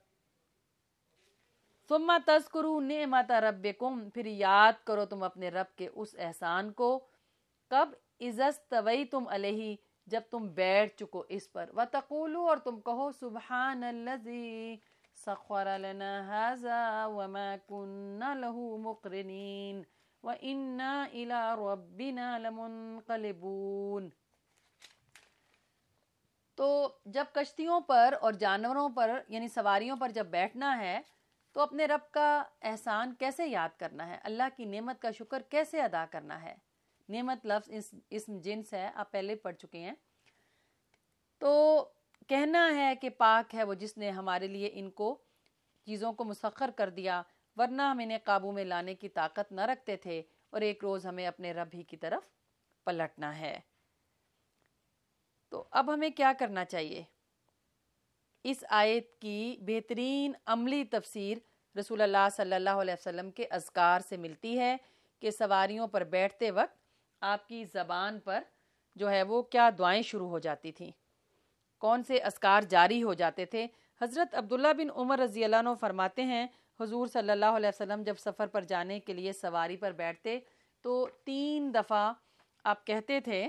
ثم تذکروا نعمت ربکم، پھر یاد کرو تم اپنے رب کے اس احسان کو، کب؟ اذا استویتم علیہ، جب تم بیٹھ چکو اس پر، وتقولوا اور تم کہو سبحان الذی سخر لنا ھذا وما كنا له مقرنین وإنا إلى ربنا لمنقلبون۔ تو جب کشتیوں پر اور جانوروں پر یعنی سواریوں پر جب بیٹھنا ہے تو اپنے رب کا احسان کیسے یاد کرنا ہے، اللہ کی نعمت کا شکر کیسے ادا کرنا ہے۔ نعمت لفظ اسم جنس ہے، آپ پہلے پڑھ چکے ہیں۔ تو کہنا ہے کہ پاک ہے وہ جس نے ہمارے لیے ان کو چیزوں کو مسخر کر دیا، ورنہ ہم انہیں قابو میں لانے کی طاقت نہ رکھتے تھے، اور ایک روز ہمیں اپنے رب ہی کی طرف پلٹنا ہے۔ تو اب ہمیں کیا کرنا چاہیے؟ اس آیت کی بہترین عملی تفسیر رسول اللہ صلی اللہ علیہ وسلم کے اذکار سے ملتی ہے کہ سواریوں پر بیٹھتے وقت آپ کی زبان پر جو ہے وہ کیا دعائیں شروع ہو جاتی تھیں، کون سے اذکار جاری ہو جاتے تھے۔ حضرت عبداللہ بن عمر رضی اللہ عنہ فرماتے ہیں حضور صلی اللہ علیہ وسلم جب سفر پر جانے کے لیے سواری پر بیٹھتے تو تین دفعہ آپ کہتے تھے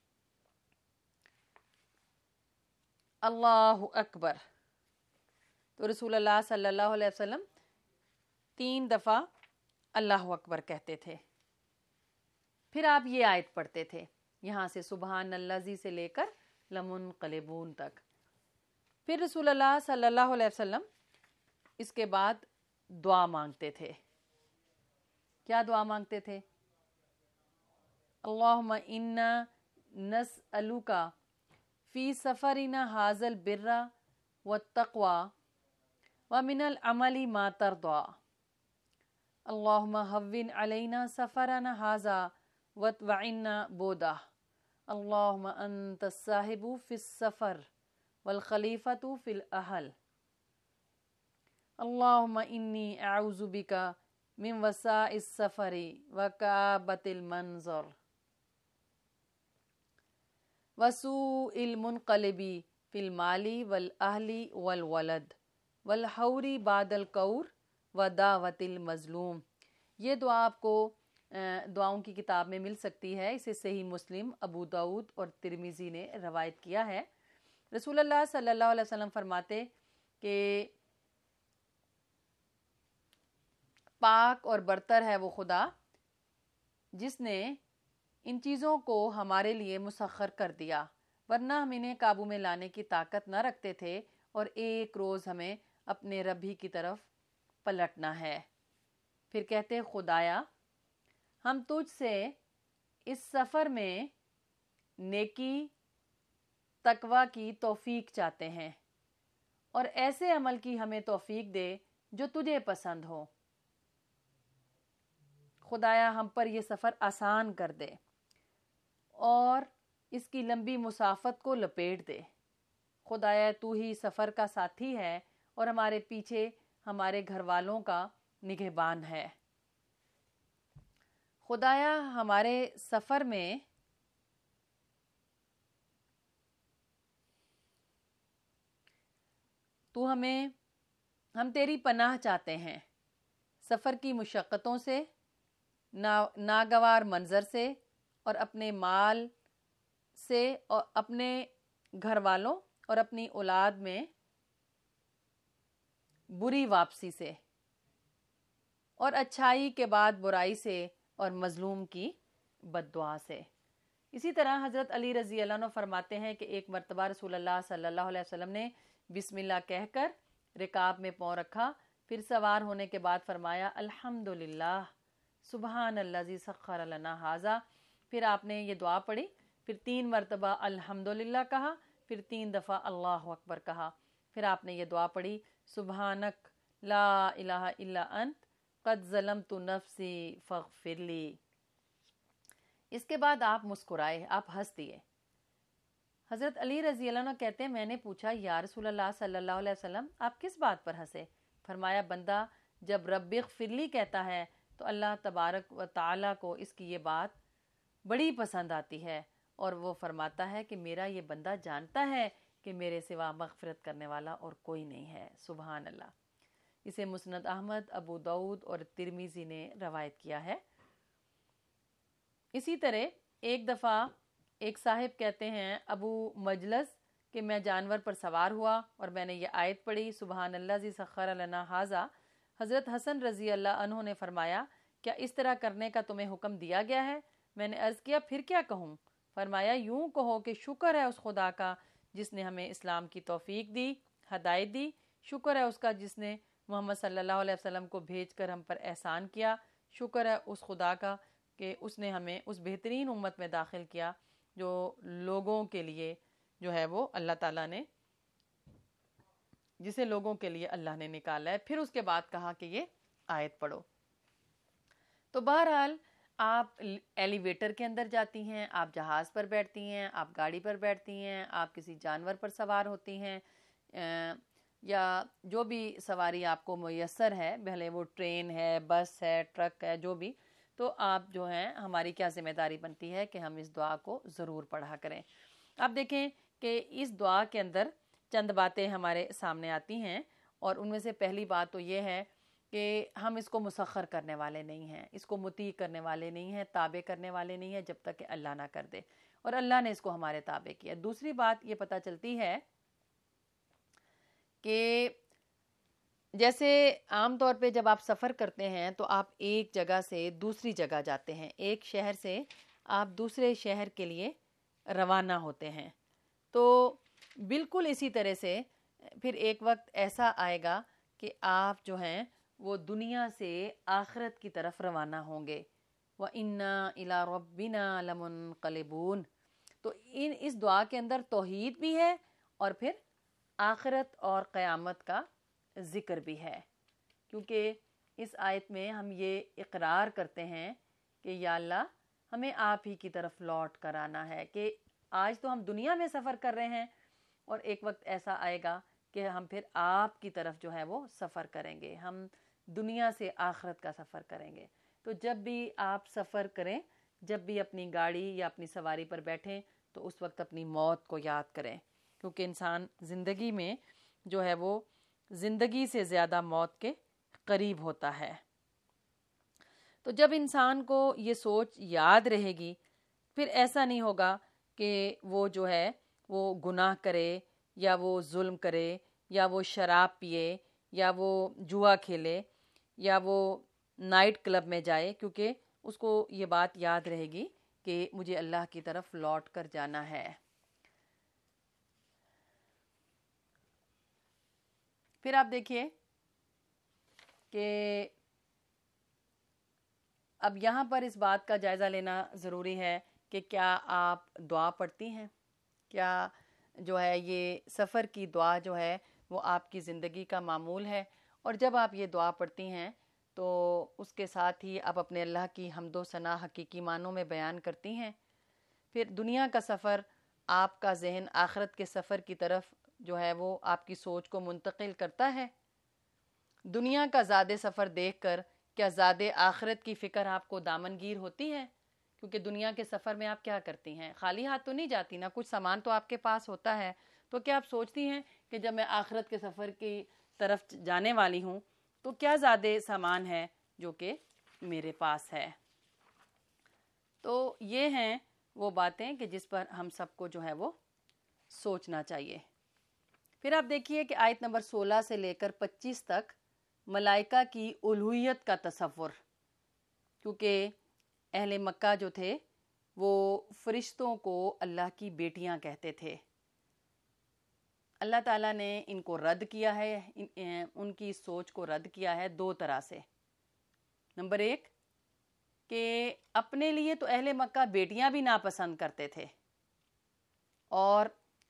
اللہ اکبر۔ تو رسول اللہ صلی اللہ علیہ وسلم تین دفعہ اللہ اکبر کہتے تھے، پھر آپ یہ آیت پڑھتے تھے یہاں سے سبحان الذی سے لے کر لمنقلبون تک۔ پھر رسول اللہ صلی اللہ علیہ وسلم اس کے بعد دعا مانگتے تھے۔ کیا دعا مانگتے تھے؟ اللہم انا نسألک فی سفرنا ھذا البر والتقوی ومن العمل ما ترضى اللہم ہون علینا سفرنا ھذا واتبعنا بودہ اللہم انت الصاحب فی السفر والخلیفۃ فی الاہل اللہم انی اعوذ بک من وساء السفر وکآبۃ المنظر وسوء المنقلب فی المالی والاہلی والولد والحوری بعد القور و دعوت المظلوم. یہ دعا آپ کو دعاؤں کی کتاب میں مل سکتی ہے. اسے صحیح مسلم، ابو داؤد اور ترمذی نے روایت کیا ہے. رسول اللہ صلی اللہ علیہ وسلم فرماتے کہ پاک اور برتر ہے وہ خدا جس نے ان چیزوں کو ہمارے لیے مسخر کر دیا، ورنہ ہم انہیں قابو میں لانے کی طاقت نہ رکھتے تھے، اور ایک روز ہمیں اپنے رب ہی کی طرف پلٹنا ہے. پھر کہتے خدایا ہم تجھ سے اس سفر میں نیکی تقوی کی توفیق چاہتے ہیں، اور ایسے عمل کی ہمیں توفیق دے جو تجھے پسند ہو. خدایا ہم پر یہ سفر آسان کر دے اور اس کی لمبی مسافت کو لپیٹ دے. خدایا تو ہی سفر کا ساتھی ہے اور ہمارے پیچھے ہمارے گھر والوں کا نگہبان ہے. خدایا ہمارے سفر میں تو ہمیں ہم تیری پناہ چاہتے ہیں سفر کی مشقتوں سے، نا ناگوار منظر سے، اور اپنے مال سے، اور اپنے گھر والوں اور اپنی اولاد میں بری واپسی سے، اور اچھائی کے بعد برائی سے، اور مظلوم کی بد دعا سے. اسی طرح حضرت علی رضی اللہ عنہ فرماتے ہیں کہ ایک مرتبہ رسول اللہ صلی اللہ علیہ وسلم نے بسم اللہ کہہ کر رکاب میں پاؤں رکھا، پھر سوار ہونے کے بعد فرمایا الحمدللہ سبحان الذی سخر لنا ھذا. پھر آپ نے یہ دعا پڑھی، پھر تین مرتبہ الحمدللہ کہا، پھر تین دفعہ اللہ اکبر کہا. پھر آپ نے یہ دعا پڑھی سبحانک لا الہ الا انت قد ظلمت نفسی فاغفر لی. اس کے بعد آپ مسکرائے، آپ ہنس دیے. حضرت علی رضی اللہ عنہ کہتے ہیں میں نے پوچھا یا رسول اللہ صلی اللہ علیہ وسلم آپ کس بات پر ہنسے؟ فرمایا بندہ جب رب اغفر لی کہتا ہے تو اللہ تبارک و تعالیٰ کو اس کی یہ بات بڑی پسند آتی ہے، اور وہ فرماتا ہے کہ میرا یہ بندہ جانتا ہے کہ میرے سوا مغفرت کرنے والا اور کوئی نہیں ہے. سبحان اللہ. اسے مسند احمد، ابو داؤد اور ترمذی نے روایت کیا ہے. اسی طرح ایک دفعہ ایک صاحب کہتے ہیں ابو مجلس کہ میں جانور پر سوار ہوا اور میں نے یہ آیت پڑھی سبحان اللہ زی سخر لنا ھذا. حضرت حسن رضی اللہ عنہ نے فرمایا کیا اس طرح کرنے کا تمہیں حکم دیا گیا ہے؟ میں نے عرض کیا پھر کیا کہوں؟ فرمایا یوں کہو کہ شکر ہے اس خدا کا جس نے ہمیں اسلام کی توفیق دی، ہدایت دی. شکر ہے اس کا جس نے محمد صلی اللہ علیہ وسلم کو بھیج کر ہم پر احسان کیا. شکر ہے اس خدا کا کہ اس نے ہمیں اس بہترین امت میں داخل کیا جو لوگوں کے لیے جو ہے وہ اللہ تعالیٰ نے جسے لوگوں کے لیے اللہ نے نکالا ہے. پھر اس کے بعد کہا کہ یہ آیت پڑھو. تو بہرحال آپ ایلیویٹر کے اندر جاتی ہیں، آپ جہاز پر بیٹھتی ہیں، آپ گاڑی پر بیٹھتی ہیں، آپ کسی جانور پر سوار ہوتی ہیں، یا جو بھی سواری آپ کو میسر ہے، بھلے وہ ٹرین ہے، بس ہے، ٹرک ہے، جو بھی، تو آپ جو ہیں ہماری کیا ذمہ داری بنتی ہے کہ ہم اس دعا کو ضرور پڑھا کریں. آپ دیکھیں کہ اس دعا کے اندر چند باتیں ہمارے سامنے آتی ہیں، اور ان میں سے پہلی بات تو یہ ہے کہ ہم اس کو مسخر کرنے والے نہیں ہیں، اس کو مطیع کرنے والے نہیں ہیں، تابع کرنے والے نہیں ہیں جب تک کہ اللہ نہ کر دے، اور اللہ نے اس کو ہمارے تابع کیا. دوسری بات یہ پتہ چلتی ہے کہ جیسے عام طور پہ جب آپ سفر کرتے ہیں تو آپ ایک جگہ سے دوسری جگہ جاتے ہیں، ایک شہر سے آپ دوسرے شہر کے لیے روانہ ہوتے ہیں. تو بالکل اسی طرح سے پھر ایک وقت ایسا آئے گا کہ آپ جو ہیں وہ دنیا سے آخرت کی طرف روانہ ہوں گے. وَإِنَّا إِلَىٰ رَبِّنَا لَمُنْقَلِبُونَ. تو ان اس دعا کے اندر توحید بھی ہے اور پھر آخرت اور قیامت کا ذکر بھی ہے، کیونکہ اس آیت میں ہم یہ اقرار کرتے ہیں کہ یا اللہ ہمیں آپ ہی کی طرف لوٹ کر آنا ہے، کہ آج تو ہم دنیا میں سفر کر رہے ہیں اور ایک وقت ایسا آئے گا کہ ہم پھر آپ کی طرف جو ہے وہ سفر کریں گے، ہم دنیا سے آخرت کا سفر کریں گے. تو جب بھی آپ سفر کریں، جب بھی اپنی گاڑی یا اپنی سواری پر بیٹھیں تو اس وقت اپنی موت کو یاد کریں. کیونکہ انسان زندگی میں جو ہے وہ زندگی سے زیادہ موت کے قریب ہوتا ہے۔ تو جب انسان کو یہ سوچ یاد رہے گی، پھر ایسا نہیں ہوگا کہ وہ جو ہے وہ گناہ کرے یا وہ ظلم کرے یا وہ شراب پیے یا وہ جوا کھیلے یا وہ نائٹ کلب میں جائے، کیونکہ اس کو یہ بات یاد رہے گی کہ مجھے اللہ کی طرف لوٹ کر جانا ہے۔ پھر آپ دیکھیے کہ اب یہاں پر اس بات کا جائزہ لینا ضروری ہے کہ کیا آپ دعا پڑھتی ہیں، کیا جو ہے یہ سفر کی دعا جو ہے وہ آپ کی زندگی کا معمول ہے، اور جب آپ یہ دعا پڑھتی ہیں تو اس کے ساتھ ہی آپ اپنے اللہ کی حمد و ثنا حقیقی معنوں میں بیان کرتی ہیں۔ پھر دنیا کا سفر آپ کا ذہن آخرت کے سفر کی طرف جو ہے وہ آپ کی سوچ کو منتقل کرتا ہے۔ دنیا کا زیادہ سفر دیکھ کر کیا زیادہ آخرت کی فکر آپ کو دامنگیر ہوتی ہے؟ کیونکہ دنیا کے سفر میں آپ کیا کرتی ہیں؟ خالی ہاتھ تو نہیں جاتی نا، کچھ سامان تو آپ کے پاس ہوتا ہے۔ تو کیا آپ سوچتی ہیں کہ جب میں آخرت کے سفر کی طرف جانے والی ہوں تو کیا زیادہ سامان ہے جو کہ میرے پاس ہے؟ تو یہ ہیں وہ باتیں کہ جس پر ہم سب کو جو ہے وہ سوچنا چاہیے۔ پھر آپ دیکھیے کہ آیت نمبر سولہ سے لے کر پچیس تک ملائکہ کی الوہیت کا تصور، کیونکہ اہل مکہ جو تھے وہ فرشتوں کو اللہ کی بیٹیاں کہتے تھے۔ اللہ تعالیٰ نے ان کو رد کیا ہے، ان کی سوچ کو رد کیا ہے دو طرح سے۔ نمبر ایک کہ اپنے لیے تو اہل مکہ بیٹیاں بھی ناپسند کرتے تھے، اور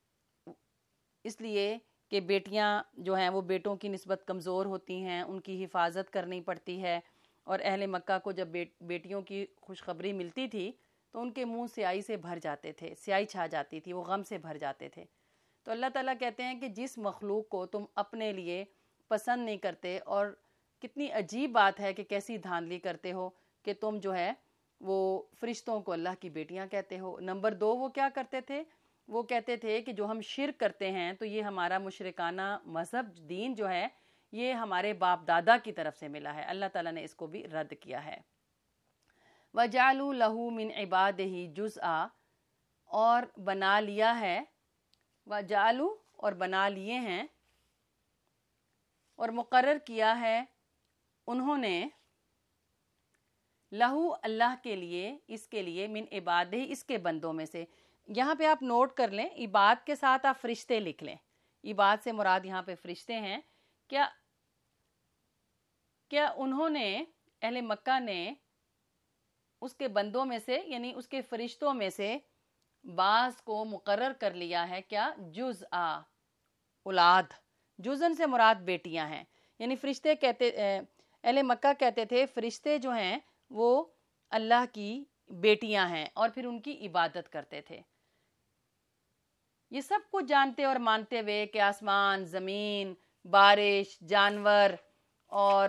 اس لیے کہ بیٹیاں جو ہیں وہ بیٹوں کی نسبت کمزور ہوتی ہیں، ان کی حفاظت کرنی پڑتی ہے، اور اہل مکہ کو جب بیٹیوں کی خوشخبری ملتی تھی تو ان کے منہ سیاہی سے بھر جاتے تھے، سیاہی چھا جاتی تھی، وہ غم سے بھر جاتے تھے۔ تو اللہ تعالیٰ کہتے ہیں کہ جس مخلوق کو تم اپنے لیے پسند نہیں کرتے، اور کتنی عجیب بات ہے کہ کیسی دھاندلی کرتے ہو کہ تم جو ہے وہ فرشتوں کو اللہ کی بیٹیاں کہتے ہو۔ نمبر دو وہ کیا کرتے تھے؟ وہ کہتے تھے کہ جو ہم شرک کرتے ہیں تو یہ ہمارا مشرکانہ مذہب دین جو ہے یہ ہمارے باپ دادا کی طرف سے ملا ہے۔ اللہ تعالیٰ نے اس کو بھی رد کیا ہے۔ وَجَعَلُوا لَهُ مِنْ عِبَادِهِ جُزْءًا، اور بنا لیا ہے، وَجَعَلُوا اور بنا لیے ہیں، اور مقرر کیا ہے انہوں نے، لہو اللہ کے لیے، اس کے لیے، من عبادہ اس کے بندوں میں سے۔ یہاں پہ آپ نوٹ کر لیں، عباد کے ساتھ آپ فرشتے لکھ لیں، عباد سے مراد یہاں پہ فرشتے ہیں۔ کیا کیا انہوں نے، اہل مکہ نے اس کے بندوں میں سے یعنی اس کے فرشتوں میں سے بعض کو مقرر کر لیا ہے، کیا؟ جزءا، اولاد۔ جزن سے مراد بیٹیاں ہیں، یعنی فرشتے کہتے، اہل مکہ کہتے تھے فرشتے جو ہیں وہ اللہ کی بیٹیاں ہیں، اور پھر ان کی عبادت کرتے تھے۔ یہ سب کچھ جانتے اور مانتے ہوئے کہ آسمان، زمین، بارش، جانور اور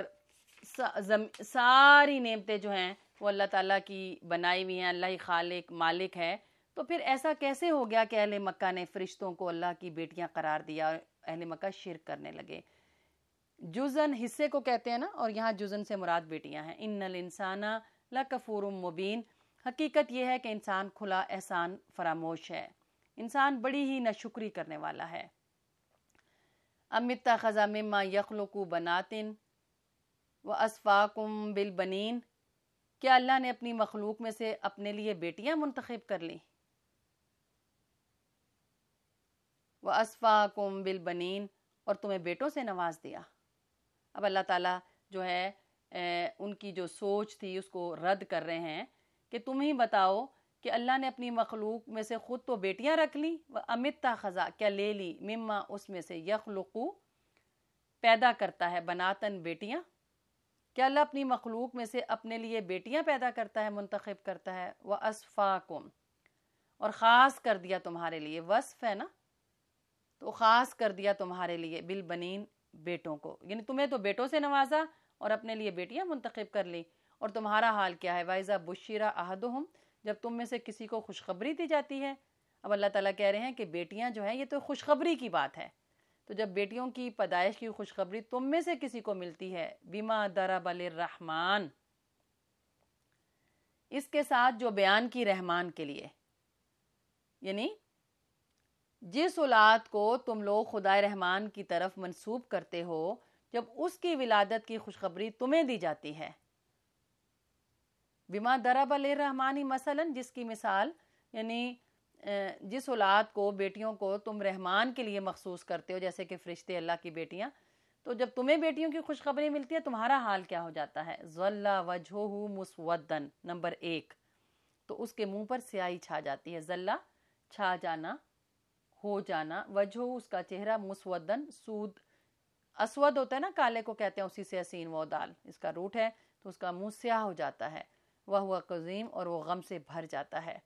ساری نعمتیں جو ہیں وہ اللہ تعالیٰ کی بنائی ہوئی ہیں، اللہ ہی خالق مالک ہے، تو پھر ایسا کیسے ہو گیا کہ اہل مکہ نے فرشتوں کو اللہ کی بیٹیاں قرار دیا اور اہل مکہ شرک کرنے لگے؟ جزن حصے کو کہتے ہیں نا، اور یہاں جزن سے مراد بیٹیاں ہیں۔ ان الانسان لکفور مبین، حقیقت یہ ہے کہ انسان کھلا احسان فراموش ہے، انسان بڑی ہی ناشکری کرنے والا ہے۔ ام اتخذ مما یخلق بنات واصفاکم بالبنین، کیا اللہ نے اپنی مخلوق میں سے اپنے لیے بیٹیاں منتخب کر لی؟ وَأَصْفَاكُمْ بِالْبَنِينَ، اور تمہیں بیٹوں سے نواز دیا۔ اب اللہ تعالیٰ جو ہے ان کی جو سوچ تھی اس کو رد کر رہے ہیں کہ تم ہی بتاؤ کہ اللہ نے اپنی مخلوق میں سے خود تو بیٹیاں رکھ لی، وَأَمِ اتَّخَذَ، کیا لے لی، مما اس میں سے، یخلقو پیدا کرتا ہے، بناتن بیٹیاں، کیا اللہ اپنی مخلوق میں سے اپنے لیے بیٹیاں پیدا کرتا ہے، منتخب کرتا ہے؟ وَأَصْفَاكُمْ، اور خاص کر دیا تمہارے لیے، وصف ہے نا، تو خاص کر دیا تمہارے لیے، بالبنین بیٹوں کو، یعنی تمہیں تو بیٹوں سے نوازا اور اپنے لیے بیٹیاں منتخب کر لی، اور تمہارا حال کیا ہے؟ وَإِذَا بُشِّرَ أَحَدُهُمْ، جب تم میں سے کسی کو خوشخبری دی جاتی ہے، اب اللہ تعالیٰ کہہ رہے ہیں کہ بیٹیاں جو ہیں یہ تو خوشخبری کی بات ہے، تو جب بیٹیوں کی پیدائش کی خوشخبری تم میں سے کسی کو ملتی ہے، بما ضرب للرحمن، اس کے ساتھ جو بیان کی رحمان کے لیے، یعنی جس اولاد کو تم لوگ خدائے رحمان کی طرف منسوب کرتے ہو، جب اس کی ولادت کی خوشخبری تمہیں دی جاتی ہے، بما ضرب للرحمن مثلا، جس کی مثال یعنی جس اولاد کو، بیٹیوں کو تم رحمان کے لیے مخصوص کرتے ہو، جیسے کہ فرشتے اللہ کی بیٹیاں، تو جب تمہیں بیٹیوں کی خوشخبری ملتی ہے تمہارا حال کیا ہو جاتا ہے؟ ظل وجہہ مسودا، نمبر ایک، تو اس کے منہ پر سیاہی چھا جاتی ہے، ظلہ چھا جانا، ہو جانا، وجہ اس کا چہرہ، مسودن سود، اسود ہوتا ہے نا کالے کو کہتے ہیں، اسی سے اسین و دال اس کا روٹ ہے، تو اس کا منہ سیاہ ہو جاتا ہے، وہ قزیم، اور وہ غم سے بھر جاتا ہے،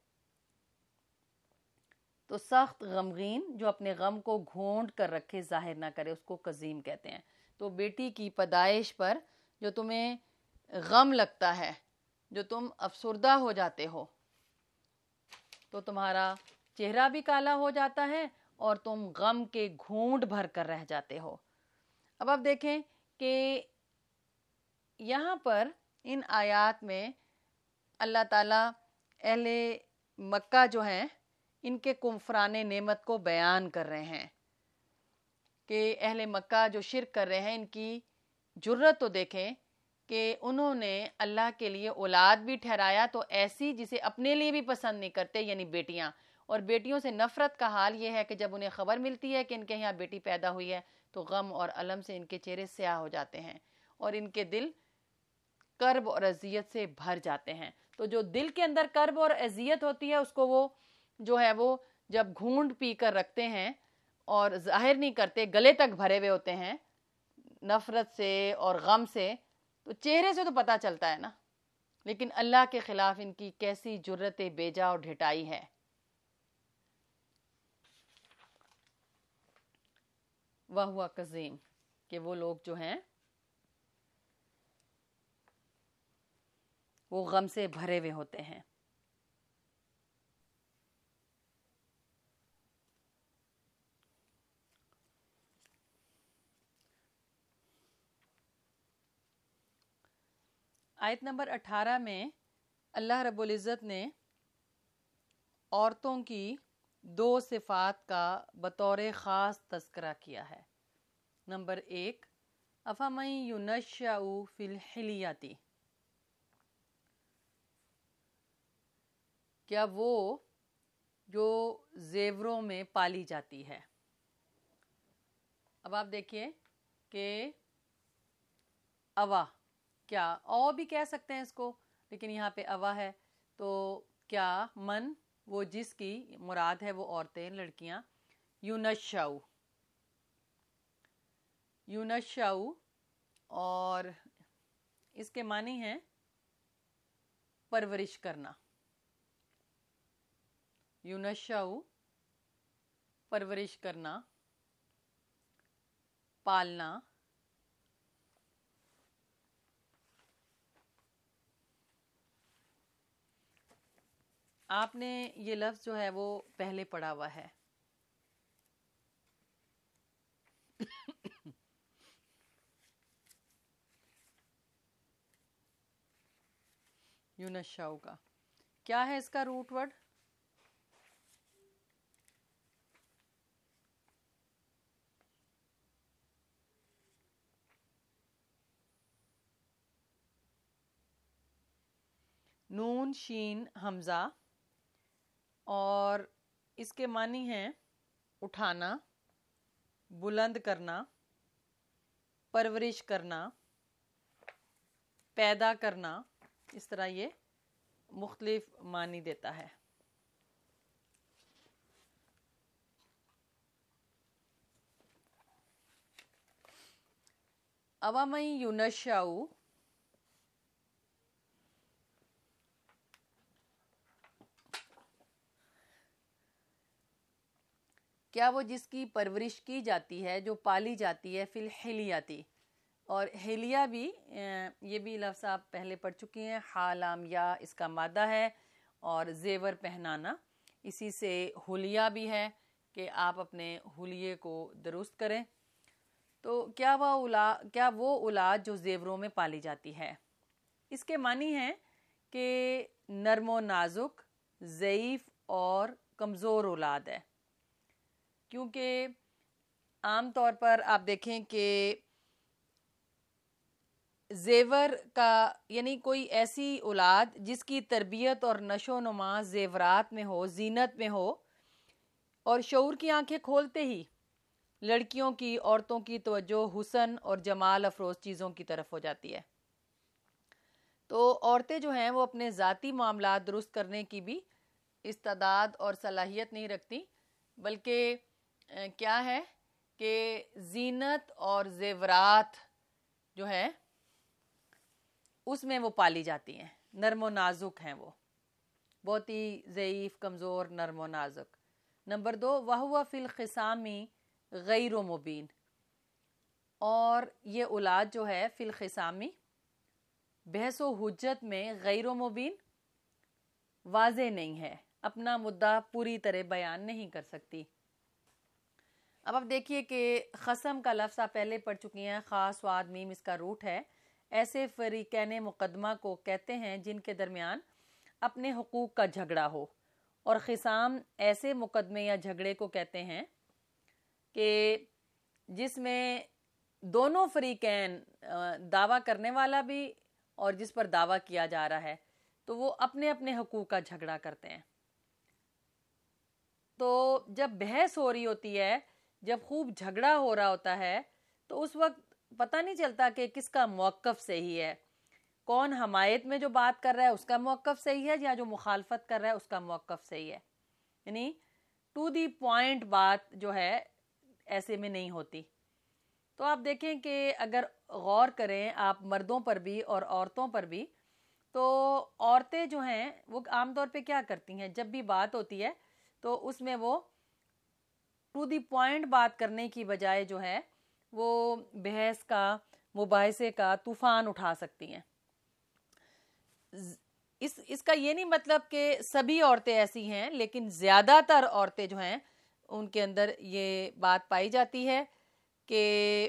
تو سخت غمگین، جو اپنے غم کو گھونٹ کر رکھے ظاہر نہ کرے، اس کو قزیم کہتے ہیں۔ تو بیٹی کی پیدائش پر جو تمہیں غم لگتا ہے، جو تم افسردہ ہو جاتے ہو، تو تمہارا چہرہ بھی کالا ہو جاتا ہے اور تم غم کے گھونٹ بھر کر رہ جاتے ہو۔ اب آپ دیکھیں کہ یہاں پر ان آیات میں اللہ تعالیٰ اہل مکہ جو ہیں ان کے کفران نعمت کو بیان کر رہے ہیں کہ اہل مکہ جو شرک کر رہے ہیں، ان کی جرت تو دیکھیں کہ انہوں نے اللہ کے لیے اولاد بھی ٹھہرایا، تو ایسی جسے اپنے لیے بھی پسند نہیں کرتے، یعنی بیٹیاں، اور بیٹیوں سے نفرت کا حال یہ ہے کہ جب انہیں خبر ملتی ہے کہ ان کے یہاں بیٹی پیدا ہوئی ہے تو غم اور الم سے ان کے چہرے سیاہ ہو جاتے ہیں اور ان کے دل کرب اور اذیت سے بھر جاتے ہیں۔ تو جو دل کے اندر کرب اور اذیت ہوتی ہے اس کو وہ جو ہے وہ جب گھونٹ پی کر رکھتے ہیں اور ظاہر نہیں کرتے، گلے تک بھرے ہوئے ہوتے ہیں نفرت سے اور غم سے، تو چہرے سے تو پتہ چلتا ہے نا، لیکن اللہ کے خلاف ان کی کیسی جرت بیجا اور ڈھٹائی ہے۔ وَهُوَ قَزِيمٌ، کہ وہ لوگ جو ہیں وہ غم سے بھرے ہوئے ہوتے ہیں۔ آیت نمبر اٹھارہ میں اللہ رب العزت نے عورتوں کی دو صفات کا بطور خاص تذکرہ کیا ہے۔ نمبر ایک، افمن ینشأ فی الحلیۃ، کیا وہ جو زیوروں میں پالی جاتی ہے۔ اب آپ دیکھیے کہ اوا، کیا او بھی کہہ سکتے ہیں اس کو، لیکن یہاں پہ اوا ہے، تو کیا من، وہ جس کی مراد ہے وہ عورتیں، لڑکیاں، ینشأ، ینشأ، اور اس کے معنی ہیں پرورش کرنا، ینشأ پرورش کرنا، پالنا۔ آپ نے یہ لفظ جو ہے وہ پہلے پڑھا ہوا ہے، ینشأ کا کیا ہے اس کا روٹ ورڈ؟ نون شین حمزہ، اور اس کے معنی ہیں اٹھانا، بلند کرنا، پرورش کرنا، پیدا کرنا، اس طرح یہ مختلف معنی دیتا ہے۔ اوامن ینشأ، کیا وہ جس کی پرورش کی جاتی ہے، جو پالی جاتی ہے، فی الحلیۃ، اور حلیہ بھی یہ بھی لفظ آپ پہلے پڑھ چکی ہیں، ہا لام یا اس کا مادہ ہے، اور زیور پہنانا، اسی سے حلیہ بھی ہے کہ آپ اپنے حلیے کو درست کریں. تو کیا وہ اولاد کیا وہ اولاد جو زیوروں میں پالی جاتی ہے، اس کے معنی ہیں کہ نرم و نازک، ضعیف اور کمزور اولاد ہے. کیونکہ عام طور پر آپ دیکھیں کہ زیور کا یعنی کوئی ایسی اولاد جس کی تربیت اور نشو و نما زیورات میں ہو، زینت میں ہو، اور شعور کی آنکھیں کھولتے ہی لڑکیوں کی، عورتوں کی توجہ حسن اور جمال افروز چیزوں کی طرف ہو جاتی ہے. تو عورتیں جو ہیں وہ اپنے ذاتی معاملات درست کرنے کی بھی استعداد اور صلاحیت نہیں رکھتی، بلکہ کیا ہے کہ زینت اور زیورات جو ہے اس میں وہ پالی جاتی ہیں. نرم و نازک ہیں، وہ بہت ہی ضعیف، کمزور، نرم و نازک. نمبر دو، وَهُوَ فِي الْخِصَامِ غَيْرُ مُبِينٍ، اور یہ اولاد جو ہے فی الخصامی، بحث و حجت میں غیر مبین، واضح نہیں ہے، اپنا مدعا پوری طرح بیان نہیں کر سکتی. اب آپ دیکھیے کہ خصم کا لفظ آپ پہلے پڑھ چکی ہیں، خاص واد میم اس کا روٹ ہے. ایسے فریقین مقدمہ کو کہتے ہیں جن کے درمیان اپنے حقوق کا جھگڑا ہو، اور خصام ایسے مقدمے یا جھگڑے کو کہتے ہیں کہ جس میں دونوں فریقین دعویٰ کرنے والا بھی اور جس پر دعویٰ کیا جا رہا ہے، تو وہ اپنے اپنے حقوق کا جھگڑا کرتے ہیں. تو جب بحث ہو رہی ہوتی ہے، جب خوب جھگڑا ہو رہا ہوتا ہے، تو اس وقت پتہ نہیں چلتا کہ کس کا موقف صحیح ہے، کون حمایت میں جو بات کر رہا ہے اس کا موقف صحیح ہے یا جو مخالفت کر رہا ہے اس کا موقف صحیح ہے. یعنی ٹو دی پوائنٹ بات جو ہے ایسے میں نہیں ہوتی. تو آپ دیکھیں کہ اگر غور کریں آپ مردوں پر بھی اور عورتوں پر بھی، تو عورتیں جو ہیں وہ عام طور پہ کیا کرتی ہیں، جب بھی بات ہوتی ہے تو اس میں وہ ٹو دی پوائنٹ بات کرنے کی بجائے جو ہے وہ بحث کا، مباحثے کا طوفان اٹھا سکتی ہیں. اس اس کا یہ نہیں مطلب کہ سبھی عورتیں ایسی ہیں، لیکن زیادہ تر عورتیں جو ہیں ان کے اندر یہ بات پائی جاتی ہے کہ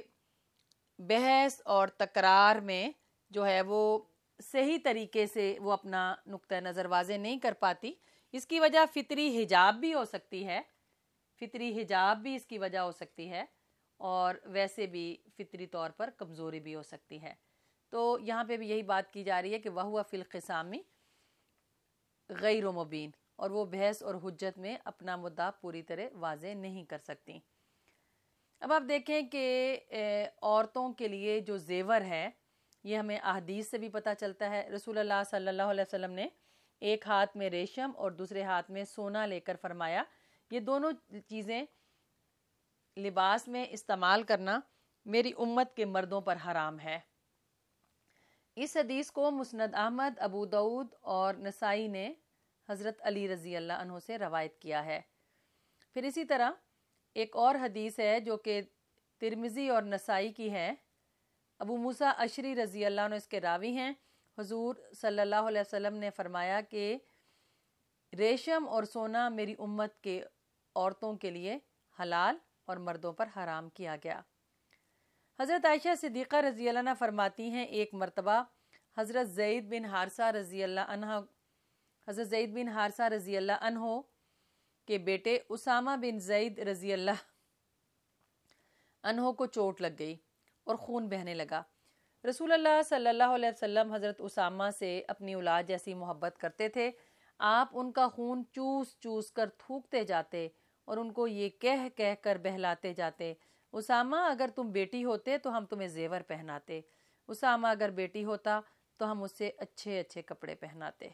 بحث اور تکرار میں جو ہے وہ صحیح طریقے سے وہ اپنا نقطہ نظر واضح نہیں کر پاتی. اس کی وجہ فطری حجاب بھی ہو سکتی ہے، فطری حجاب بھی اس کی وجہ ہو سکتی ہے، اور ویسے بھی فطری طور پر کمزوری بھی ہو سکتی ہے. تو یہاں پہ بھی یہی بات کی جا رہی ہے کہ وَهُوَ فِي الْخِصَامِ غَيْرُ مُبِينٍ، اور وہ بحث اور حجت میں اپنا مدعا پوری طرح واضح نہیں کر سکتی. اب آپ دیکھیں کہ عورتوں کے لیے جو زیور ہے یہ ہمیں احادیث سے بھی پتہ چلتا ہے. رسول اللہ صلی اللہ علیہ وسلم نے ایک ہاتھ میں ریشم اور دوسرے ہاتھ میں سونا لے کر فرمایا یہ دونوں چیزیں لباس میں استعمال کرنا میری امت کے مردوں پر حرام ہے. اس حدیث کو مسند احمد، ابو داؤد اور نسائی نے حضرت علی رضی اللہ عنہ سے روایت کیا ہے. پھر اسی طرح ایک اور حدیث ہے جو کہ ترمذی اور نسائی کی ہے. ابو موسیٰ اشعری رضی اللہ عنہ اس کے راوی ہیں. حضور صلی اللہ علیہ وسلم نے فرمایا کہ ریشم اور سونا میری امت کے عورتوں کے لیے حلال اور مردوں پر حرام کیا گیا. حضرت عائشہ صدیقہ رضی اللہ عنہ فرماتی ہیں ایک مرتبہ حضرت زید بن حارثہ رضی اللہ عنہ حضرت زید بن حارثہ رضی اللہ عنہ کے بیٹے اسامہ بن زید رضی اللہ عنہ کو چوٹ لگ گئی اور خون بہنے لگا. رسول اللہ صلی اللہ علیہ وسلم حضرت اسامہ سے اپنی اولاد جیسی محبت کرتے تھے. آپ ان کا خون چوس چوس کر تھوکتے جاتے اور ان کو یہ کہہ کہہ کر بہلاتے جاتے، اسامہ اگر تم بیٹی ہوتے تو ہم تمہیں زیور پہناتے، اسامہ اگر بیٹی ہوتا تو ہم اس سے اچھے اچھے کپڑے پہناتے.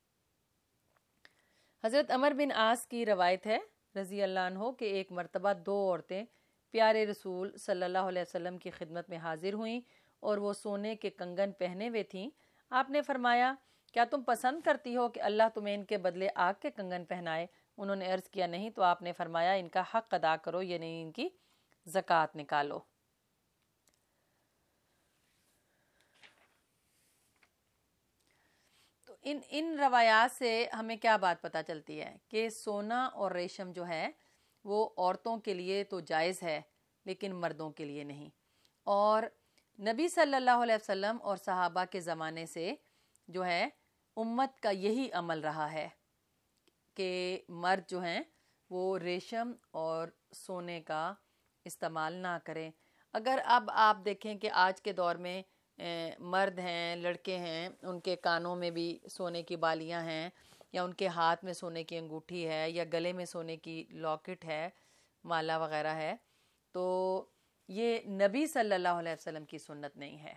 حضرت عمر بن عاص کی روایت ہے رضی اللہ عنہ کہ ایک مرتبہ دو عورتیں پیارے رسول صلی اللہ علیہ وسلم کی خدمت میں حاضر ہوئیں اور وہ سونے کے کنگن پہنے ہوئے تھیں. آپ نے فرمایا کیا تم پسند کرتی ہو کہ اللہ تمہیں ان کے بدلے آگ کے کنگن پہنائے؟ انہوں نے عرض کیا نہیں. تو آپ نے فرمایا ان کا حق ادا کرو، یعنی ان کی زکوٰۃ نکالو. تو ان ان روایات سے ہمیں کیا بات پتہ چلتی ہے کہ سونا اور ریشم جو ہے وہ عورتوں کے لیے تو جائز ہے لیکن مردوں کے لیے نہیں. اور نبی صلی اللہ علیہ وسلم اور صحابہ کے زمانے سے جو ہے امت کا یہی عمل رہا ہے کہ مرد جو ہیں وہ ریشم اور سونے کا استعمال نہ کریں. اگر اب آپ دیکھیں کہ آج کے دور میں مرد ہیں، لڑکے ہیں، ان کے کانوں میں بھی سونے کی بالیاں ہیں، یا ان کے ہاتھ میں سونے کی انگوٹھی ہے، یا گلے میں سونے کی لاکٹ ہے، مالا وغیرہ ہے، تو یہ نبی صلی اللہ علیہ وسلم کی سنت نہیں ہے،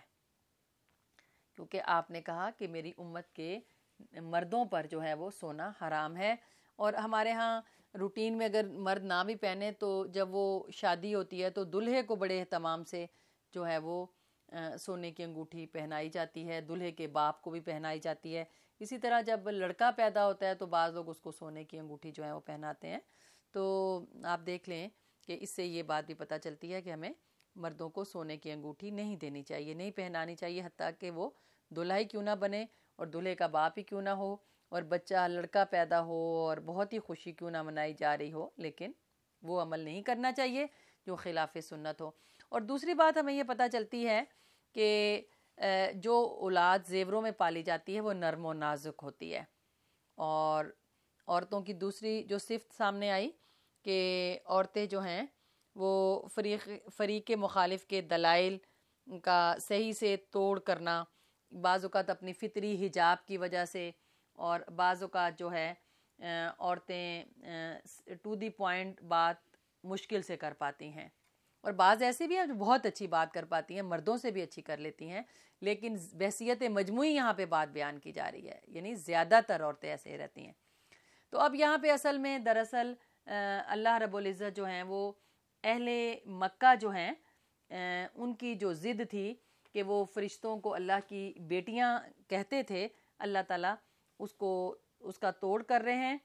کیونکہ آپ نے کہا کہ میری امت کے مردوں پر جو ہے وہ سونا حرام ہے. اور ہمارے ہاں روٹین میں اگر مرد نہ بھی پہنے تو جب وہ شادی ہوتی ہے تو دلہے کو بڑے اہتمام سے جو ہے وہ سونے کی انگوٹھی پہنائی جاتی ہے، دلہے کے باپ کو بھی پہنائی جاتی ہے. اسی طرح جب لڑکا پیدا ہوتا ہے تو بعض لوگ اس کو سونے کی انگوٹھی جو ہے وہ پہناتے ہیں. تو آپ دیکھ لیں کہ اس سے یہ بات بھی پتہ چلتی ہے کہ ہمیں مردوں کو سونے کی انگوٹھی نہیں دینی چاہیے، نہیں پہنانی چاہیے، حتیٰ کہ وہ دلہا ہی کیوں نہ بنے اور دلہے کا باپ ہی کیوں نہ ہو اور بچہ لڑکا پیدا ہو اور بہت ہی خوشی کیوں نہ منائی جا رہی ہو، لیکن وہ عمل نہیں کرنا چاہیے جو خلاف سنت ہو. اور دوسری بات ہمیں یہ پتہ چلتی ہے کہ جو اولاد زیوروں میں پالی جاتی ہے وہ نرم و نازک ہوتی ہے. اور عورتوں کی دوسری جو صفت سامنے آئی کہ عورتیں جو ہیں وہ فریق فریق مخالف کے دلائل کا صحیح سے توڑ کرنا، بعض اوقات اپنی فطری حجاب کی وجہ سے، اور بعض اوقات جو ہے عورتیں ٹو دی پوائنٹ بات مشکل سے کر پاتی ہیں، اور بعض ایسی بھی ہیں جو بہت اچھی بات کر پاتی ہیں، مردوں سے بھی اچھی کر لیتی ہیں، لیکن بحیثیت مجموعی یہاں پہ بات بیان کی جا رہی ہے، یعنی زیادہ تر عورتیں ایسے رہتی ہیں. تو اب یہاں پہ اصل میں دراصل اللہ رب العزت جو ہیں وہ اہل مکہ جو ہیں ان کی جو ضد تھی کہ وہ فرشتوں کو اللہ کی بیٹیاں کہتے تھے، اللہ تعالیٰ اس کو اس کا توڑ کر رہے ہیں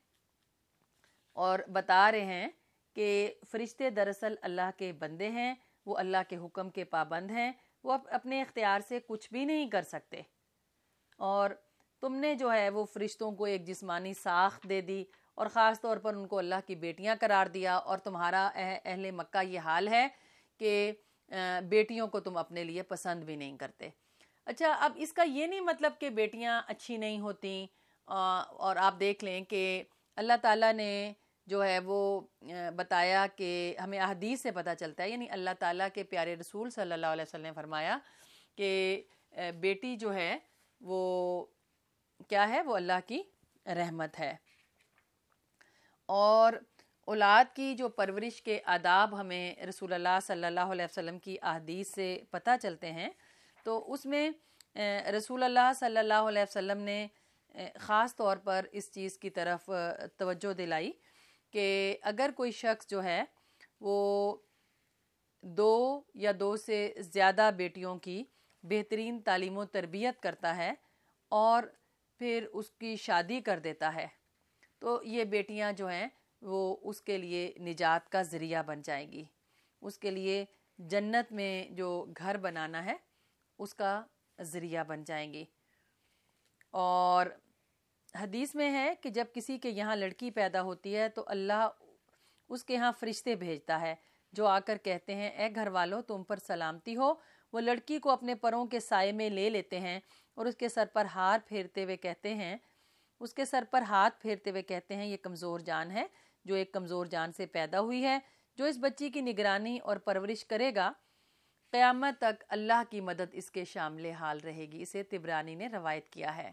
اور بتا رہے ہیں کہ فرشتے دراصل اللہ کے بندے ہیں، وہ اللہ کے حکم کے پابند ہیں، وہ اپنے اختیار سے کچھ بھی نہیں کر سکتے، اور تم نے جو ہے وہ فرشتوں کو ایک جسمانی ساخت دے دی اور خاص طور پر ان کو اللہ کی بیٹیاں قرار دیا، اور تمہارا اہل مکہ یہ حال ہے کہ بیٹیوں کو تم اپنے لیے پسند بھی نہیں کرتے. اچھا، اب اس کا یہ نہیں مطلب کہ بیٹیاں اچھی نہیں ہوتیں، اور آپ دیکھ لیں کہ اللہ تعالیٰ نے جو ہے وہ بتایا کہ ہمیں احادیث سے پتہ چلتا ہے، یعنی اللہ تعالیٰ کے پیارے رسول صلی اللہ علیہ وسلم نے فرمایا کہ بیٹی جو ہے وہ کیا ہے، وہ اللہ کی رحمت ہے. اور اولاد کی جو پرورش کے آداب ہمیں رسول اللہ صلی اللہ علیہ وسلم کی احادیث سے پتہ چلتے ہیں، تو اس میں رسول اللہ صلی اللہ علیہ وسلم نے خاص طور پر اس چیز کی طرف توجہ دلائی کہ اگر کوئی شخص جو ہے وہ دو یا دو سے زیادہ بیٹیوں کی بہترین تعلیم و تربیت کرتا ہے اور پھر اس کی شادی کر دیتا ہے، تو یہ بیٹیاں جو ہیں وہ اس کے لیے نجات کا ذریعہ بن جائیں گی، اس کے لیے جنت میں جو گھر بنانا ہے اس کا ذریعہ بن جائیں گی. اور حدیث میں ہے کہ جب کسی کے یہاں لڑکی پیدا ہوتی ہے تو اللہ اس کے ہاں فرشتے بھیجتا ہے جو آ کر کہتے ہیں اے گھر والو تم پر سلامتی ہو. وہ لڑکی کو اپنے پروں کے سائے میں لے لیتے ہیں اور اس کے سر پر ہار پھیرتے ہوئے کہتے ہیں اس کے سر پر ہاتھ پھیرتے ہوئے کہتے ہیں یہ کمزور جان ہے جو ایک کمزور جان سے پیدا ہوئی ہے، جو اس بچی کی نگرانی اور پرورش کرے گا قیامت تک اللہ کی مدد اس کے شامل حال رہے گی. اسے طبرانی نے روایت کیا ہے.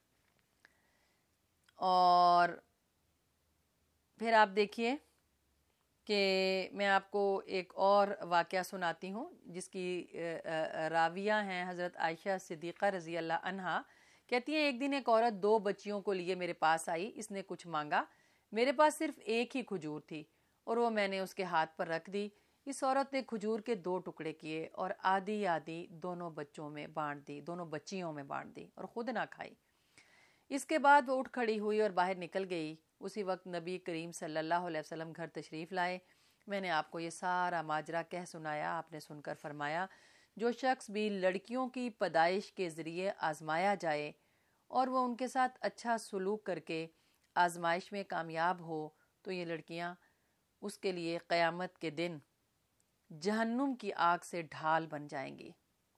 اور پھر آپ دیکھیے کہ میں آپ کو ایک اور واقعہ سناتی ہوں جس کی راویہ ہیں حضرت عائشہ صدیقہ رضی اللہ عنہا. کہتی ہیں ایک دن ایک عورت دو بچیوں کو لیے میرے پاس آئی، اس نے کچھ مانگا، میرے پاس صرف ایک ہی کھجور تھی اور وہ میں نے اس کے ہاتھ پر رکھ دی. اس عورت نے کھجور کے دو ٹکڑے کیے اور آدھی آدھی دونوں بچوں میں بانٹ دی دونوں بچیوں میں بانٹ دی اور خود نہ کھائی. اس کے بعد وہ اٹھ کھڑی ہوئی اور باہر نکل گئی. اسی وقت نبی کریم صلی اللہ علیہ وسلم گھر تشریف لائے. میں نے آپ کو یہ سارا ماجرا کہہ سنایا. آپ نے سن کر فرمایا جو شخص بھی لڑکیوں کی پیدائش کے ذریعے آزمایا جائے اور وہ ان کے ساتھ اچھا سلوک کر کے آزمائش میں کامیاب ہو تو یہ لڑکیاں اس کے لیے قیامت کے دن جہنم کی آگ سے ڈھال بن جائیں گی۔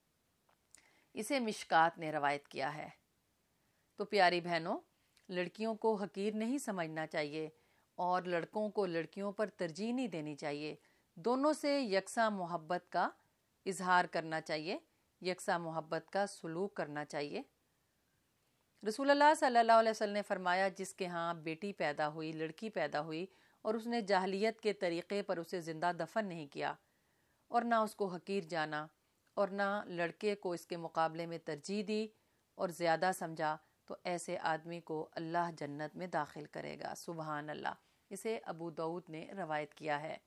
اسے مشکات نے روایت کیا ہے۔ تو پیاری بہنوں، لڑکیوں کو حقیر نہیں سمجھنا چاہیے اور لڑکوں کو لڑکیوں پر ترجیح نہیں دینی چاہیے، دونوں سے یکساں محبت کا اظہار کرنا چاہیے، یکساں محبت کا سلوک کرنا چاہیے۔ رسول اللہ صلی اللہ علیہ وسلم نے فرمایا، جس کے ہاں بیٹی پیدا ہوئی، لڑکی پیدا ہوئی اور اس نے جاہلیت کے طریقے پر اسے زندہ دفن نہیں کیا اور نہ اس کو حقیر جانا اور نہ لڑکے کو اس کے مقابلے میں ترجیح دی اور زیادہ سمجھا، تو ایسے آدمی کو اللہ جنت میں داخل کرے گا۔ سبحان اللہ۔ اسے ابو داؤد نے روایت کیا ہے۔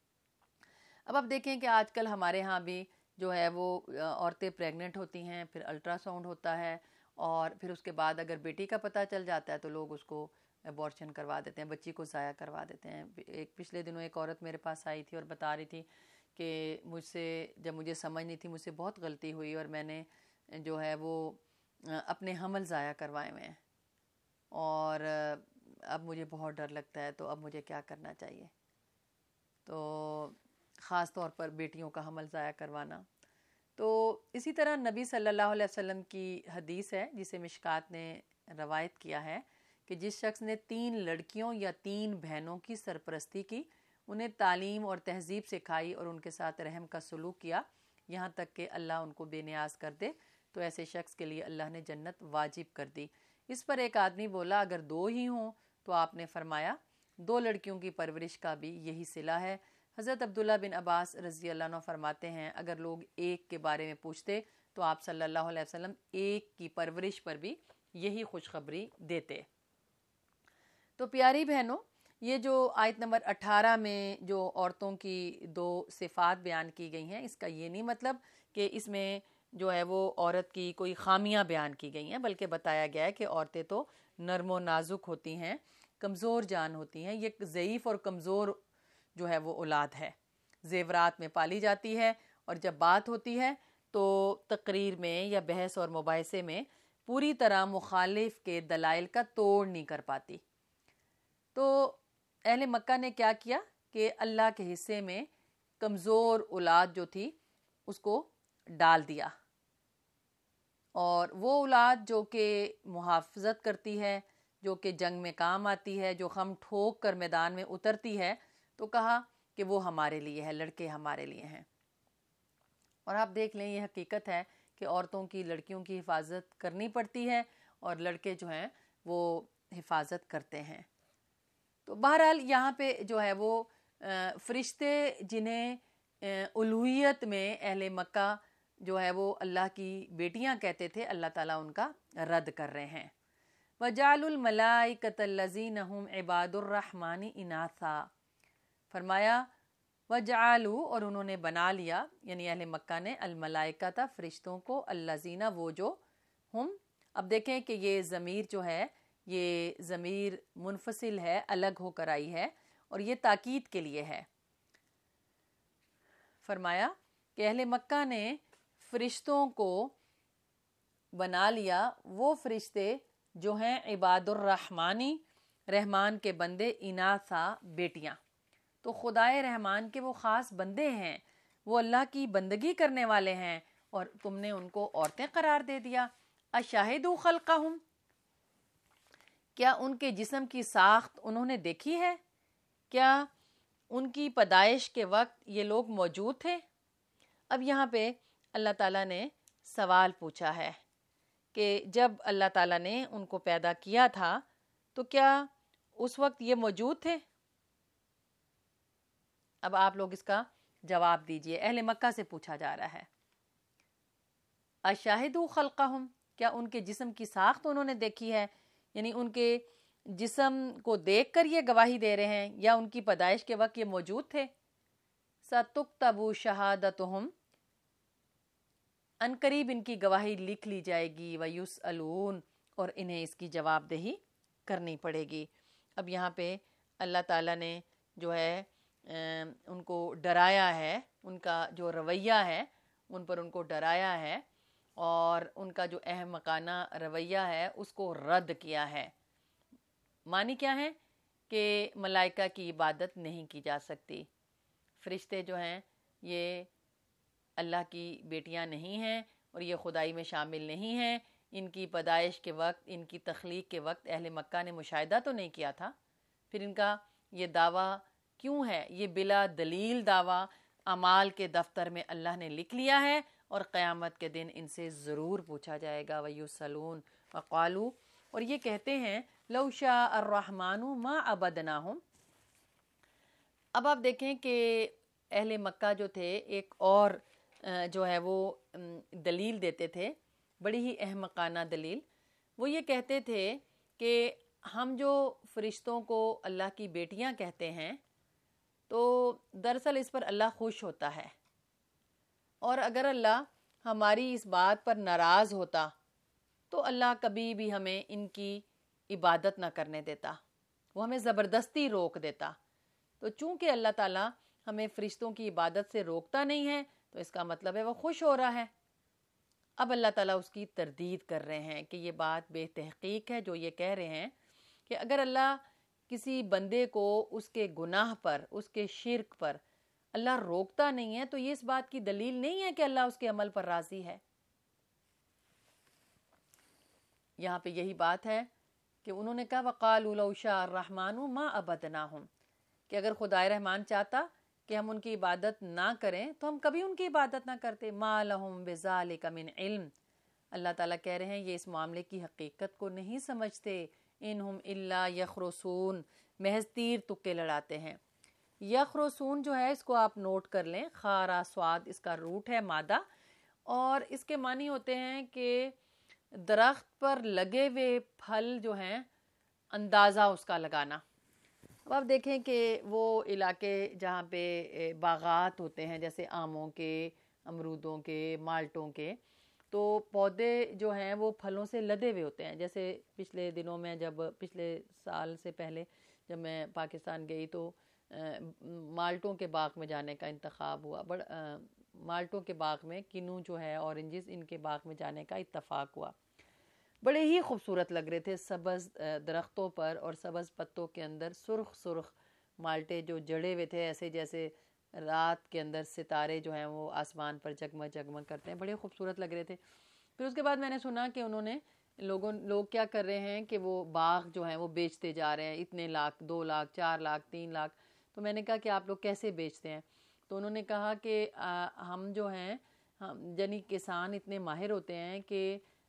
اب آپ دیکھیں کہ آج کل ہمارے ہاں بھی جو ہے وہ عورتیں پریگننٹ ہوتی ہیں، پھر الٹرا ساؤنڈ ہوتا ہے اور پھر اس کے بعد اگر بیٹی کا پتہ چل جاتا ہے تو لوگ اس کو ابورشن کروا دیتے ہیں، بچی کو ضائع کروا دیتے ہیں۔ ایک پچھلے دنوں ایک عورت میرے پاس آئی تھی اور بتا رہی تھی کہ مجھ سے جب مجھے سمجھ نہیں تھی، مجھ سے بہت غلطی ہوئی اور میں نے جو ہے وہ اپنے حمل ضائع کروائے ہوئے ہیں اور اب مجھے بہت ڈر لگتا ہے، تو اب مجھے کیا کرنا چاہیے؟ تو خاص طور پر بیٹیوں کا حمل ضائع کروانا۔ تو اسی طرح نبی صلی اللہ علیہ وسلم کی حدیث ہے جسے مشکات نے روایت کیا ہے کہ جس شخص نے تین لڑکیوں یا تین بہنوں کی سرپرستی کی، انہیں تعلیم اور تہذیب سکھائی اور ان کے ساتھ رحم کا سلوک کیا یہاں تک کہ اللہ ان کو بے نیاز کر دے، تو ایسے شخص کے لیے اللہ نے جنت واجب کر دی۔ اس پر ایک آدمی بولا، اگر دو ہی ہوں؟ تو آپ نے فرمایا، دو لڑکیوں کی پرورش کا بھی یہی صلہ ہے۔ حضرت عبداللہ بن عباس رضی اللہ عنہ فرماتے ہیں، اگر لوگ ایک کے بارے میں پوچھتے تو آپ صلی اللہ علیہ وسلم ایک کی پرورش پر بھی یہی خوشخبری دیتے۔ تو پیاری بہنوں، یہ جو آیت نمبر اٹھارہ میں جو عورتوں کی دو صفات بیان کی گئی ہیں، اس کا یہ نہیں مطلب کہ اس میں جو ہے وہ عورت کی کوئی خامیاں بیان کی گئی ہیں، بلکہ بتایا گیا ہے کہ عورتیں تو نرم و نازک ہوتی ہیں، کمزور جان ہوتی ہیں، یہ ضعیف اور کمزور جو ہے وہ اولاد ہے، زیورات میں پالی جاتی ہے اور جب بات ہوتی ہے تو تقریر میں یا بحث اور مباحثے میں پوری طرح مخالف کے دلائل کا توڑ نہیں کر پاتی۔ تو اہل مکہ نے کیا کیا کہ اللہ کے حصے میں کمزور اولاد جو تھی اس کو ڈال دیا، اور وہ اولاد جو کہ محافظت کرتی ہے، جو کہ جنگ میں کام آتی ہے، جو ہم ٹھوک کر میدان میں اترتی ہے، تو کہا کہ وہ ہمارے لیے ہے، لڑکے ہمارے لیے ہیں۔ اور آپ دیکھ لیں، یہ حقیقت ہے کہ عورتوں کی لڑکیوں کی حفاظت کرنی پڑتی ہے اور لڑکے جو ہیں وہ حفاظت کرتے ہیں۔ تو بہرحال یہاں پہ جو ہے وہ فرشتے جنہیں الوہیت میں اہل مکہ جو ہے وہ اللہ کی بیٹیاں کہتے تھے، اللہ تعالیٰ ان کا رد کر رہے ہیں۔ وَجَعَلُوا الْمَلَائِكَةَ الَّذِينَ هُمْ عِبَادُ الرَّحْمَنِ إِنَاثًا، فرمایا وَجَعَلُوا، اور انہوں نے بنا لیا، یعنی اہل مکہ نے، الملائکۃ، فرشتوں کو، الذین، وہ جو، ہم، اب دیکھیں کہ یہ ضمیر جو ہے یہ ضمیر منفصل ہے، الگ ہو کر آئی ہے اور یہ تاکید کے لیے ہے۔ فرمایا کہ اہل مکہ نے فرشتوں کو بنا لیا، وہ فرشتے جو ہیں عباد الرحمانی، رحمان کے بندے، اناثا، بیٹیاں۔ تو خدائے رحمان کے وہ خاص بندے ہیں، وہ اللہ کی بندگی کرنے والے ہیں، اور تم نے ان کو عورتیں قرار دے دیا۔ اشاہدوا خلقہم، کیا ان کے جسم کی ساخت انہوں نے دیکھی ہے؟ کیا ان کی پیدائش کے وقت یہ لوگ موجود تھے؟ اب یہاں پہ اللہ تعالیٰ نے سوال پوچھا ہے کہ جب اللہ تعالیٰ نے ان کو پیدا کیا تھا تو کیا اس وقت یہ موجود تھے؟ اب آپ لوگ اس کا جواب دیجئے، اہل مکہ سے پوچھا جا رہا ہے۔ اشاہدوا خلقہم، کیا ان کے جسم کی ساخت انہوں نے دیکھی ہے؟ یعنی ان کے جسم کو دیکھ کر یہ گواہی دے رہے ہیں یا ان کی پیدائش کے وقت یہ موجود تھے؟ سَتُكْتَبُ شَهَادَتُهُمْ، ان قریب ان کی گواہی لکھ لی جائے گی، وَيُسْأَلُونَ، اور انہیں اس کی جواب دہی کرنی پڑے گی۔ اب یہاں پہ اللہ تعالیٰ نے جو ہے ان کو ڈرایا ہے، ان کا جو رویہ ہے ان پر ان کو ڈرایا ہے اور ان کا جو احمقانہ رویہ ہے اس کو رد کیا ہے۔ معنی کیا ہے کہ ملائکہ کی عبادت نہیں کی جا سکتی، فرشتے جو ہیں یہ اللہ کی بیٹیاں نہیں ہیں اور یہ خدائی میں شامل نہیں ہیں۔ ان کی پیدائش کے وقت، ان کی تخلیق کے وقت اہل مکہ نے مشاہدہ تو نہیں کیا تھا، پھر ان کا یہ دعویٰ کیوں ہے؟ یہ بلا دلیل دعویٰ اعمال کے دفتر میں اللہ نے لکھ لیا ہے اور قیامت کے دن ان سے ضرور پوچھا جائے گا۔ وَيُسْأَلُونَ وَقَالُوا، اور یہ کہتے ہیں لَوْ شَاءَ الرَّحْمَنُ مَا عَبَدْنَاهُمْ۔ اب آپ دیکھیں کہ اہل مکہ جو تھے ایک اور جو ہے وہ دلیل دیتے تھے، بڑی ہی احمقانہ دلیل۔ وہ یہ کہتے تھے کہ ہم جو فرشتوں کو اللہ کی بیٹیاں کہتے ہیں تو دراصل اس پر اللہ خوش ہوتا ہے، اور اگر اللہ ہماری اس بات پر ناراض ہوتا تو اللہ کبھی بھی ہمیں ان کی عبادت نہ کرنے دیتا، وہ ہمیں زبردستی روک دیتا۔ تو چونکہ اللہ تعالیٰ ہمیں فرشتوں کی عبادت سے روکتا نہیں ہے تو اس کا مطلب ہے وہ خوش ہو رہا ہے۔ اب اللہ تعالیٰ اس کی تردید کر رہے ہیں کہ یہ بات بے تحقیق ہے جو یہ کہہ رہے ہیں کہ اگر اللہ کسی بندے کو اس کے گناہ پر، اس کے شرک پر اللہ روکتا نہیں ہے تو یہ اس بات کی دلیل نہیں ہے کہ اللہ اس کے عمل پر راضی ہے۔ یہاں پہ یہی بات ہے کہ انہوں نے کہا وَقَالُوا لَوْ شَاءَ الرَّحْمَنُ مَا عَبَدْنَاهُمْ، کہ اگر خدائے رحمان چاہتا کہ ہم ان کی عبادت نہ کریں تو ہم کبھی ان کی عبادت نہ کرتے۔ مَا لَهُمْ بِذَلِكَ مِنْ عِلْمٍ، اللہ تعالیٰ کہہ رہے ہیں یہ اس معاملے کی حقیقت کو نہیں سمجھتے۔ انہم الا یخرسون، محض تیر تکے لڑاتے ہیں۔ یخرسون جو ہے اس کو آپ نوٹ کر لیں، خارا سواد اس کا روٹ ہے مادہ، اور اس کے معنی ہوتے ہیں کہ درخت پر لگے ہوئے پھل جو ہیں اندازہ اس کا لگانا۔ اب آپ دیکھیں کہ وہ علاقے جہاں پہ باغات ہوتے ہیں جیسے آموں کے، امرودوں کے، مالٹوں کے، تو پودے جو ہیں وہ پھلوں سے لدے ہوئے ہوتے ہیں۔ جیسے پچھلے دنوں میں جب پچھلے سال سے پہلے جب میں پاکستان گئی تو مالٹوں کے باغ میں جانے کا انتخاب ہوا، بڑا مالٹوں کے باغ میں، کنو جو ہے اورنجز، ان کے باغ میں جانے کا اتفاق ہوا۔ بڑے ہی خوبصورت لگ رہے تھے، سبز درختوں پر اور سبز پتوں کے اندر سرخ سرخ مالٹے جو جڑے ہوئے تھے، ایسے جیسے رات کے اندر ستارے جو ہیں وہ آسمان پر جگمگ جگمگ کرتے ہیں، بڑے خوبصورت لگ رہے تھے۔ پھر اس کے بعد میں نے سنا کہ انہوں نے لوگوں لوگ کیا کر رہے ہیں کہ وہ باغ جو ہیں وہ بیچتے جا رہے ہیں، اتنے لاکھ، دو لاکھ، چار لاکھ، تین لاکھ۔ تو میں نے کہا کہ آپ لوگ کیسے بیچتے ہیں؟ تو انہوں نے کہا کہ ہم جو ہیں یعنی کسان اتنے ماہر ہوتے ہیں کہ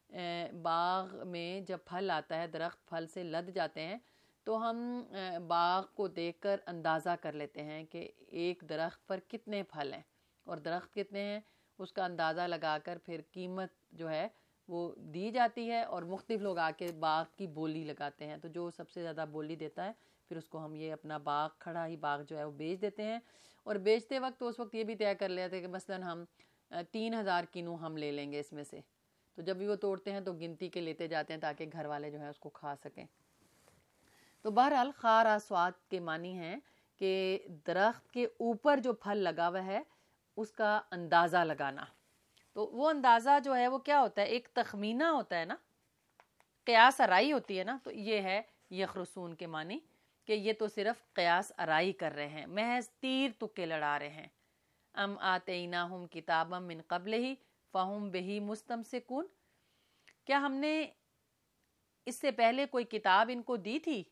باغ میں جب پھل آتا ہے، درخت پھل سے لد جاتے ہیں، تو ہم باغ کو دیکھ کر اندازہ کر لیتے ہیں کہ ایک درخت پر کتنے پھل ہیں اور درخت کتنے ہیں، اس کا اندازہ لگا کر پھر قیمت جو ہے وہ دی جاتی ہے، اور مختلف لوگ آ کے باغ کی بولی لگاتے ہیں۔ تو جو سب سے زیادہ بولی دیتا ہے پھر اس کو ہم یہ اپنا باغ، کھڑا ہی باغ جو ہے وہ بیچ دیتے ہیں، اور بیچتے وقت تو اس وقت یہ بھی طے کر لیتے ہیں کہ مثلاً ہم تین ہزار کنو ہم لے لیں گے اس میں سے۔ تو جب بھی وہ توڑتے ہیں تو گنتی کے لیتے جاتے ہیں تاکہ گھر والے جو ہیں اس کو کھا سکیں۔ تو بہرحال خار آسواد کے معنی ہیں کہ درخت کے اوپر جو پھل لگا ہوا ہے اس کا اندازہ لگانا۔ تو وہ اندازہ جو ہے وہ کیا ہوتا ہے؟ ایک تخمینہ ہوتا ہے نا، قیاس آرائی ہوتی ہے نا، تو یہ ہے یخرسون کے معنی کہ یہ تو صرف قیاس آرائی کر رہے ہیں، محض تیر تکے لڑا رہے ہیں۔ ام آتیناہم کتابا من قبلہ فہم بہ مستمسکون، کیا ہم نے اس سے پہلے کوئی کتاب ان کو دی تھی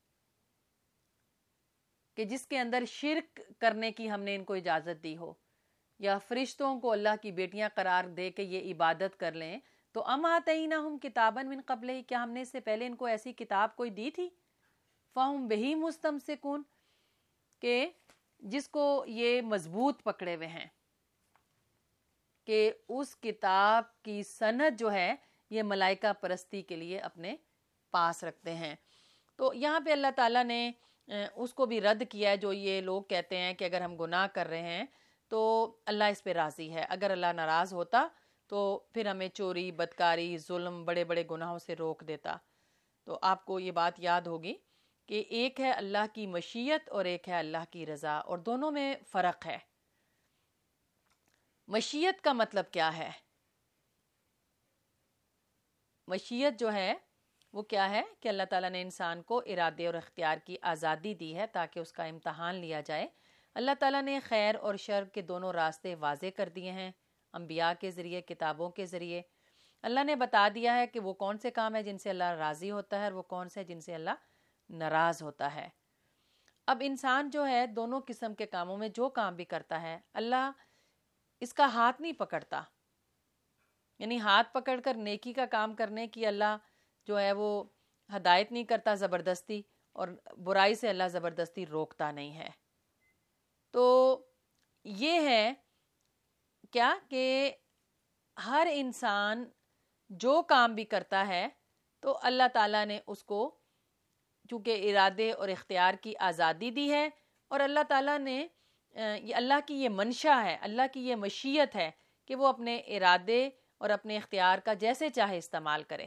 کہ جس کے اندر شرک کرنے کی ہم نے ان کو اجازت دی ہو، یا فرشتوں کو اللہ کی بیٹیاں قرار دے کے یہ عبادت کر لیں؟ تو ام آتیناہم کتابا من قبلہ، کیا ہم نے اس سے پہلے ان کو ایسی کتاب کوئی دی تھی؟ فہم بہ مستمسکون، کہ جس کو یہ مضبوط پکڑے ہوئے ہیں کہ اس کتاب کی سند جو ہے یہ ملائکہ پرستی کے لیے اپنے پاس رکھتے ہیں۔ تو یہاں پہ اللہ تعالیٰ نے اس کو بھی رد کیا ہے جو یہ لوگ کہتے ہیں کہ اگر ہم گناہ کر رہے ہیں تو اللہ اس پہ راضی ہے، اگر اللہ ناراض ہوتا تو پھر ہمیں چوری، بدکاری، ظلم، بڑے بڑے گناہوں سے روک دیتا۔ تو آپ کو یہ بات یاد ہوگی کہ ایک ہے اللہ کی مشیت اور ایک ہے اللہ کی رضا، اور دونوں میں فرق ہے۔ مشیت کا مطلب کیا ہے؟ مشیت جو ہے وہ کیا ہے کہ اللہ تعالیٰ نے انسان کو ارادے اور اختیار کی آزادی دی ہے تاکہ اس کا امتحان لیا جائے. اللہ تعالیٰ نے خیر اور شر کے دونوں راستے واضح کر دیے ہیں انبیاء کے ذریعے, کتابوں کے ذریعے. اللہ نے بتا دیا ہے کہ وہ کون سے کام ہیں جن سے اللہ راضی ہوتا ہے اور وہ کون سے ہیں جن سے اللہ ناراض ہوتا ہے. اب انسان جو ہے دونوں قسم کے کاموں میں جو کام بھی کرتا ہے اللہ اس کا ہاتھ نہیں پکڑتا, یعنی ہاتھ پکڑ کر نیکی کا کام کرنے کی اللہ جو ہے وہ ہدایت نہیں کرتا زبردستی, اور برائی سے اللہ زبردستی روکتا نہیں ہے. تو یہ ہے کیا کہ ہر انسان جو کام بھی کرتا ہے تو اللہ تعالیٰ نے اس کو چونکہ ارادے اور اختیار کی آزادی دی ہے, اور اللہ تعالیٰ نے یہ اللہ کی یہ منشا ہے, اللہ کی یہ مشیت ہے کہ وہ اپنے ارادے اور اپنے اختیار کا جیسے چاہے استعمال کرے.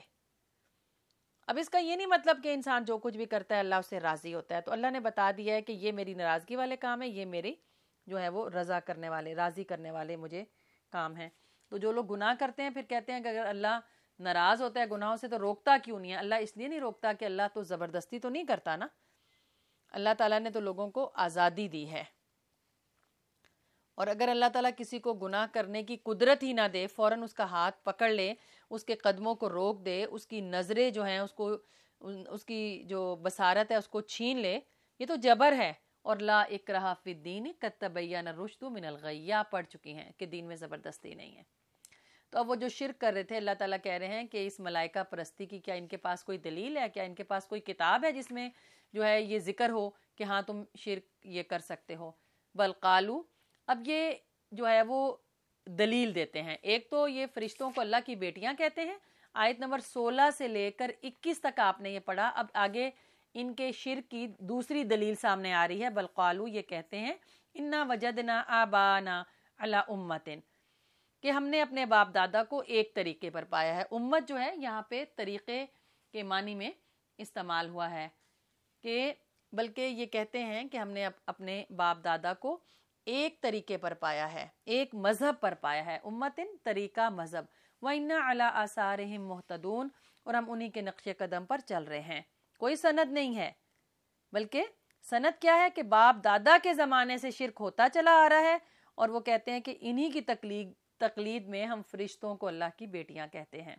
اب اس کا یہ نہیں مطلب کہ انسان جو کچھ بھی کرتا ہے اللہ اس سے راضی ہوتا ہے. تو اللہ نے بتا دیا ہے کہ یہ میری ناراضگی والے کام ہیں, یہ میری جو ہے وہ رضا کرنے والے, راضی کرنے والے مجھے کام ہیں. تو جو لوگ گناہ کرتے ہیں پھر کہتے ہیں کہ اگر اللہ ناراض ہوتا ہے گناہوں سے تو روکتا کیوں نہیں ہے؟ اللہ اس لیے نہیں روکتا کہ اللہ تو زبردستی تو نہیں کرتا نا, اللہ تعالیٰ نے تو لوگوں کو آزادی دی ہے. اور اگر اللہ تعالیٰ کسی کو گناہ کرنے کی قدرت ہی نہ دے, فوراً اس کا ہاتھ پکڑ لے, اس کے قدموں کو روک دے, اس کی نظریں جو ہیں اس کو, اس کی جو بصارت ہے اس کو چھین لے, یہ تو جبر ہے. اور لا اکراہ فی الدین قد تبین الرشد من الغی پڑھ چکی ہیں کہ دین میں زبردستی نہیں ہے. تو اب وہ جو شرک کر رہے تھے اللہ تعالیٰ کہہ رہے ہیں کہ اس ملائکہ پرستی کی کیا ان کے پاس کوئی دلیل ہے, کیا ان کے پاس کوئی کتاب ہے جس میں جو ہے یہ ذکر ہو کہ ہاں تم شرک یہ کر سکتے ہو. بل قالو, اب یہ جو ہے وہ دلیل دیتے ہیں. ایک تو یہ فرشتوں کو اللہ کی بیٹیاں کہتے ہیں, آیت نمبر سولہ سے لے کر اکیس تک آپ نے یہ پڑھا. اب آگے ان کے شرک کی دوسری دلیل سامنے آ رہی ہے. بل قالو, یہ کہتے ہیں انا وجدنا آبانا علی امتن, کہ ہم نے اپنے باپ دادا کو ایک طریقے پر پایا ہے. امت جو ہے یہاں پہ طریقے کے معنی میں استعمال ہوا ہے, کہ بلکہ یہ کہتے ہیں کہ ہم نے اپنے باپ دادا کو ایک طریقے پر پایا ہے, ایک مذہب پر پایا ہے. امتن طریقہ, مذہب. وَإِنَّا عَلَىٰ آثَارِهِمْ مُهْتَدُونَ, اور ہم انہی کے نقش قدم پر چل رہے ہیں. کوئی سند نہیں ہے, بلکہ سند کیا ہے کہ باپ دادا کے زمانے سے شرک ہوتا چلا آ رہا ہے, اور وہ کہتے ہیں کہ انہی کی تقلید تقلید میں ہم فرشتوں کو اللہ کی بیٹیاں کہتے ہیں.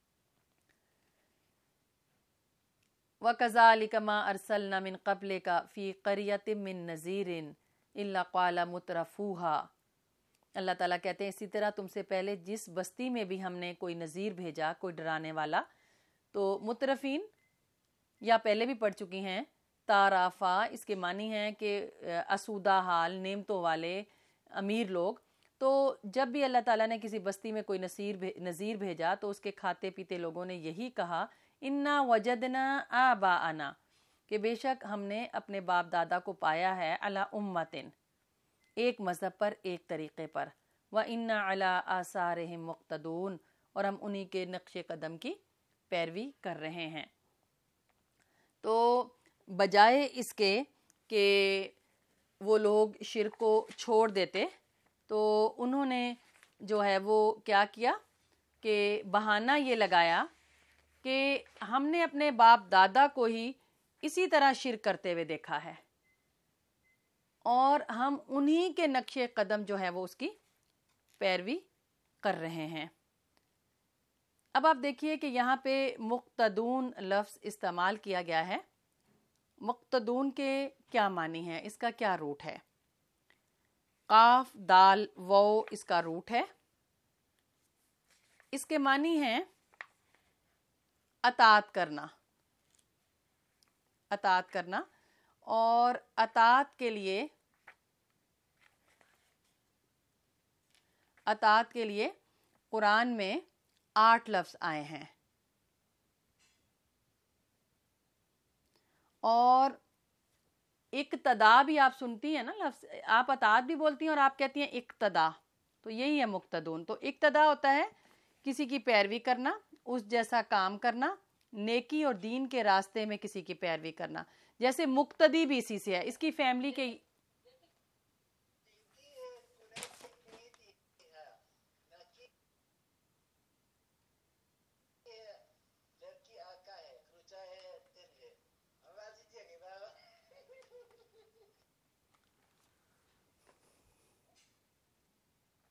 وَكَذَلِكَ مَا أَرْسَلْنَا مِن قَبْلِكَ فِي قَرْيَةٍ مِّن نَذِيرٍ إِلَّا قَالَ مُتْرَفُوهَا, اللہ تعالیٰ کہتے ہیں اسی طرح تم سے پہلے جس بستی میں بھی ہم نے کوئی نذیر بھیجا, کوئی ڈرانے والا, تو مترفین یا پہلے بھی پڑھ چکی ہیں. تارافا اس کے معنی ہیں کہ اسودہ حال, نعمتوں والے, امیر لوگ. تو جب بھی اللہ تعالیٰ نے کسی بستی میں کوئی نذیر نذیر بھیجا تو اس کے کھاتے پیتے لوگوں نے یہی کہا انا وجدنا آباءنا, کہ بے شک ہم نے اپنے باپ دادا کو پایا ہے علی امتن, ایک مذہب پر, ایک طریقے پر. وَإِنَّا عَلَىٰ آثَارِهِمْ مُقْتَدُونَ, اور ہم انہی کے نقش قدم کی پیروی کر رہے ہیں. تو بجائے اس کے کہ وہ لوگ شرک کو چھوڑ دیتے تو انہوں نے جو ہے وہ کیا کیا کہ بہانہ یہ لگایا کہ ہم نے اپنے باپ دادا کو ہی اسی طرح شرک کرتے ہوئے دیکھا ہے, اور ہم انہی کے نقش قدم جو ہے وہ اس کی پیروی کر رہے ہیں. اب آپ دیکھیے کہ یہاں پہ مقتدون لفظ استعمال کیا گیا ہے. مقتدون کے کیا معنی ہیں, اس کا کیا روٹ ہے؟ قاف دال واو اس کا روٹ ہے. اس کے معنی ہیں اطاعت کرنا, اطاعت کرنا. اور اطاعت کے لیے اطاعت کے لیے قرآن میں آٹھ لفظ آئے ہیں, اور اقتدا بھی آپ سنتی ہیں نا لفظ, آپ اطاعت بھی بولتی ہیں اور آپ کہتی ہیں اقتدا, تو یہی ہے مقتدون. تو اقتدا ہوتا ہے کسی کی پیروی کرنا, اس جیسا کام کرنا, نیکی اور دین کے راستے میں کسی کی پیروی کرنا. جیسے مقتدی بھی اسی سے ہے, اس کی فیملی کے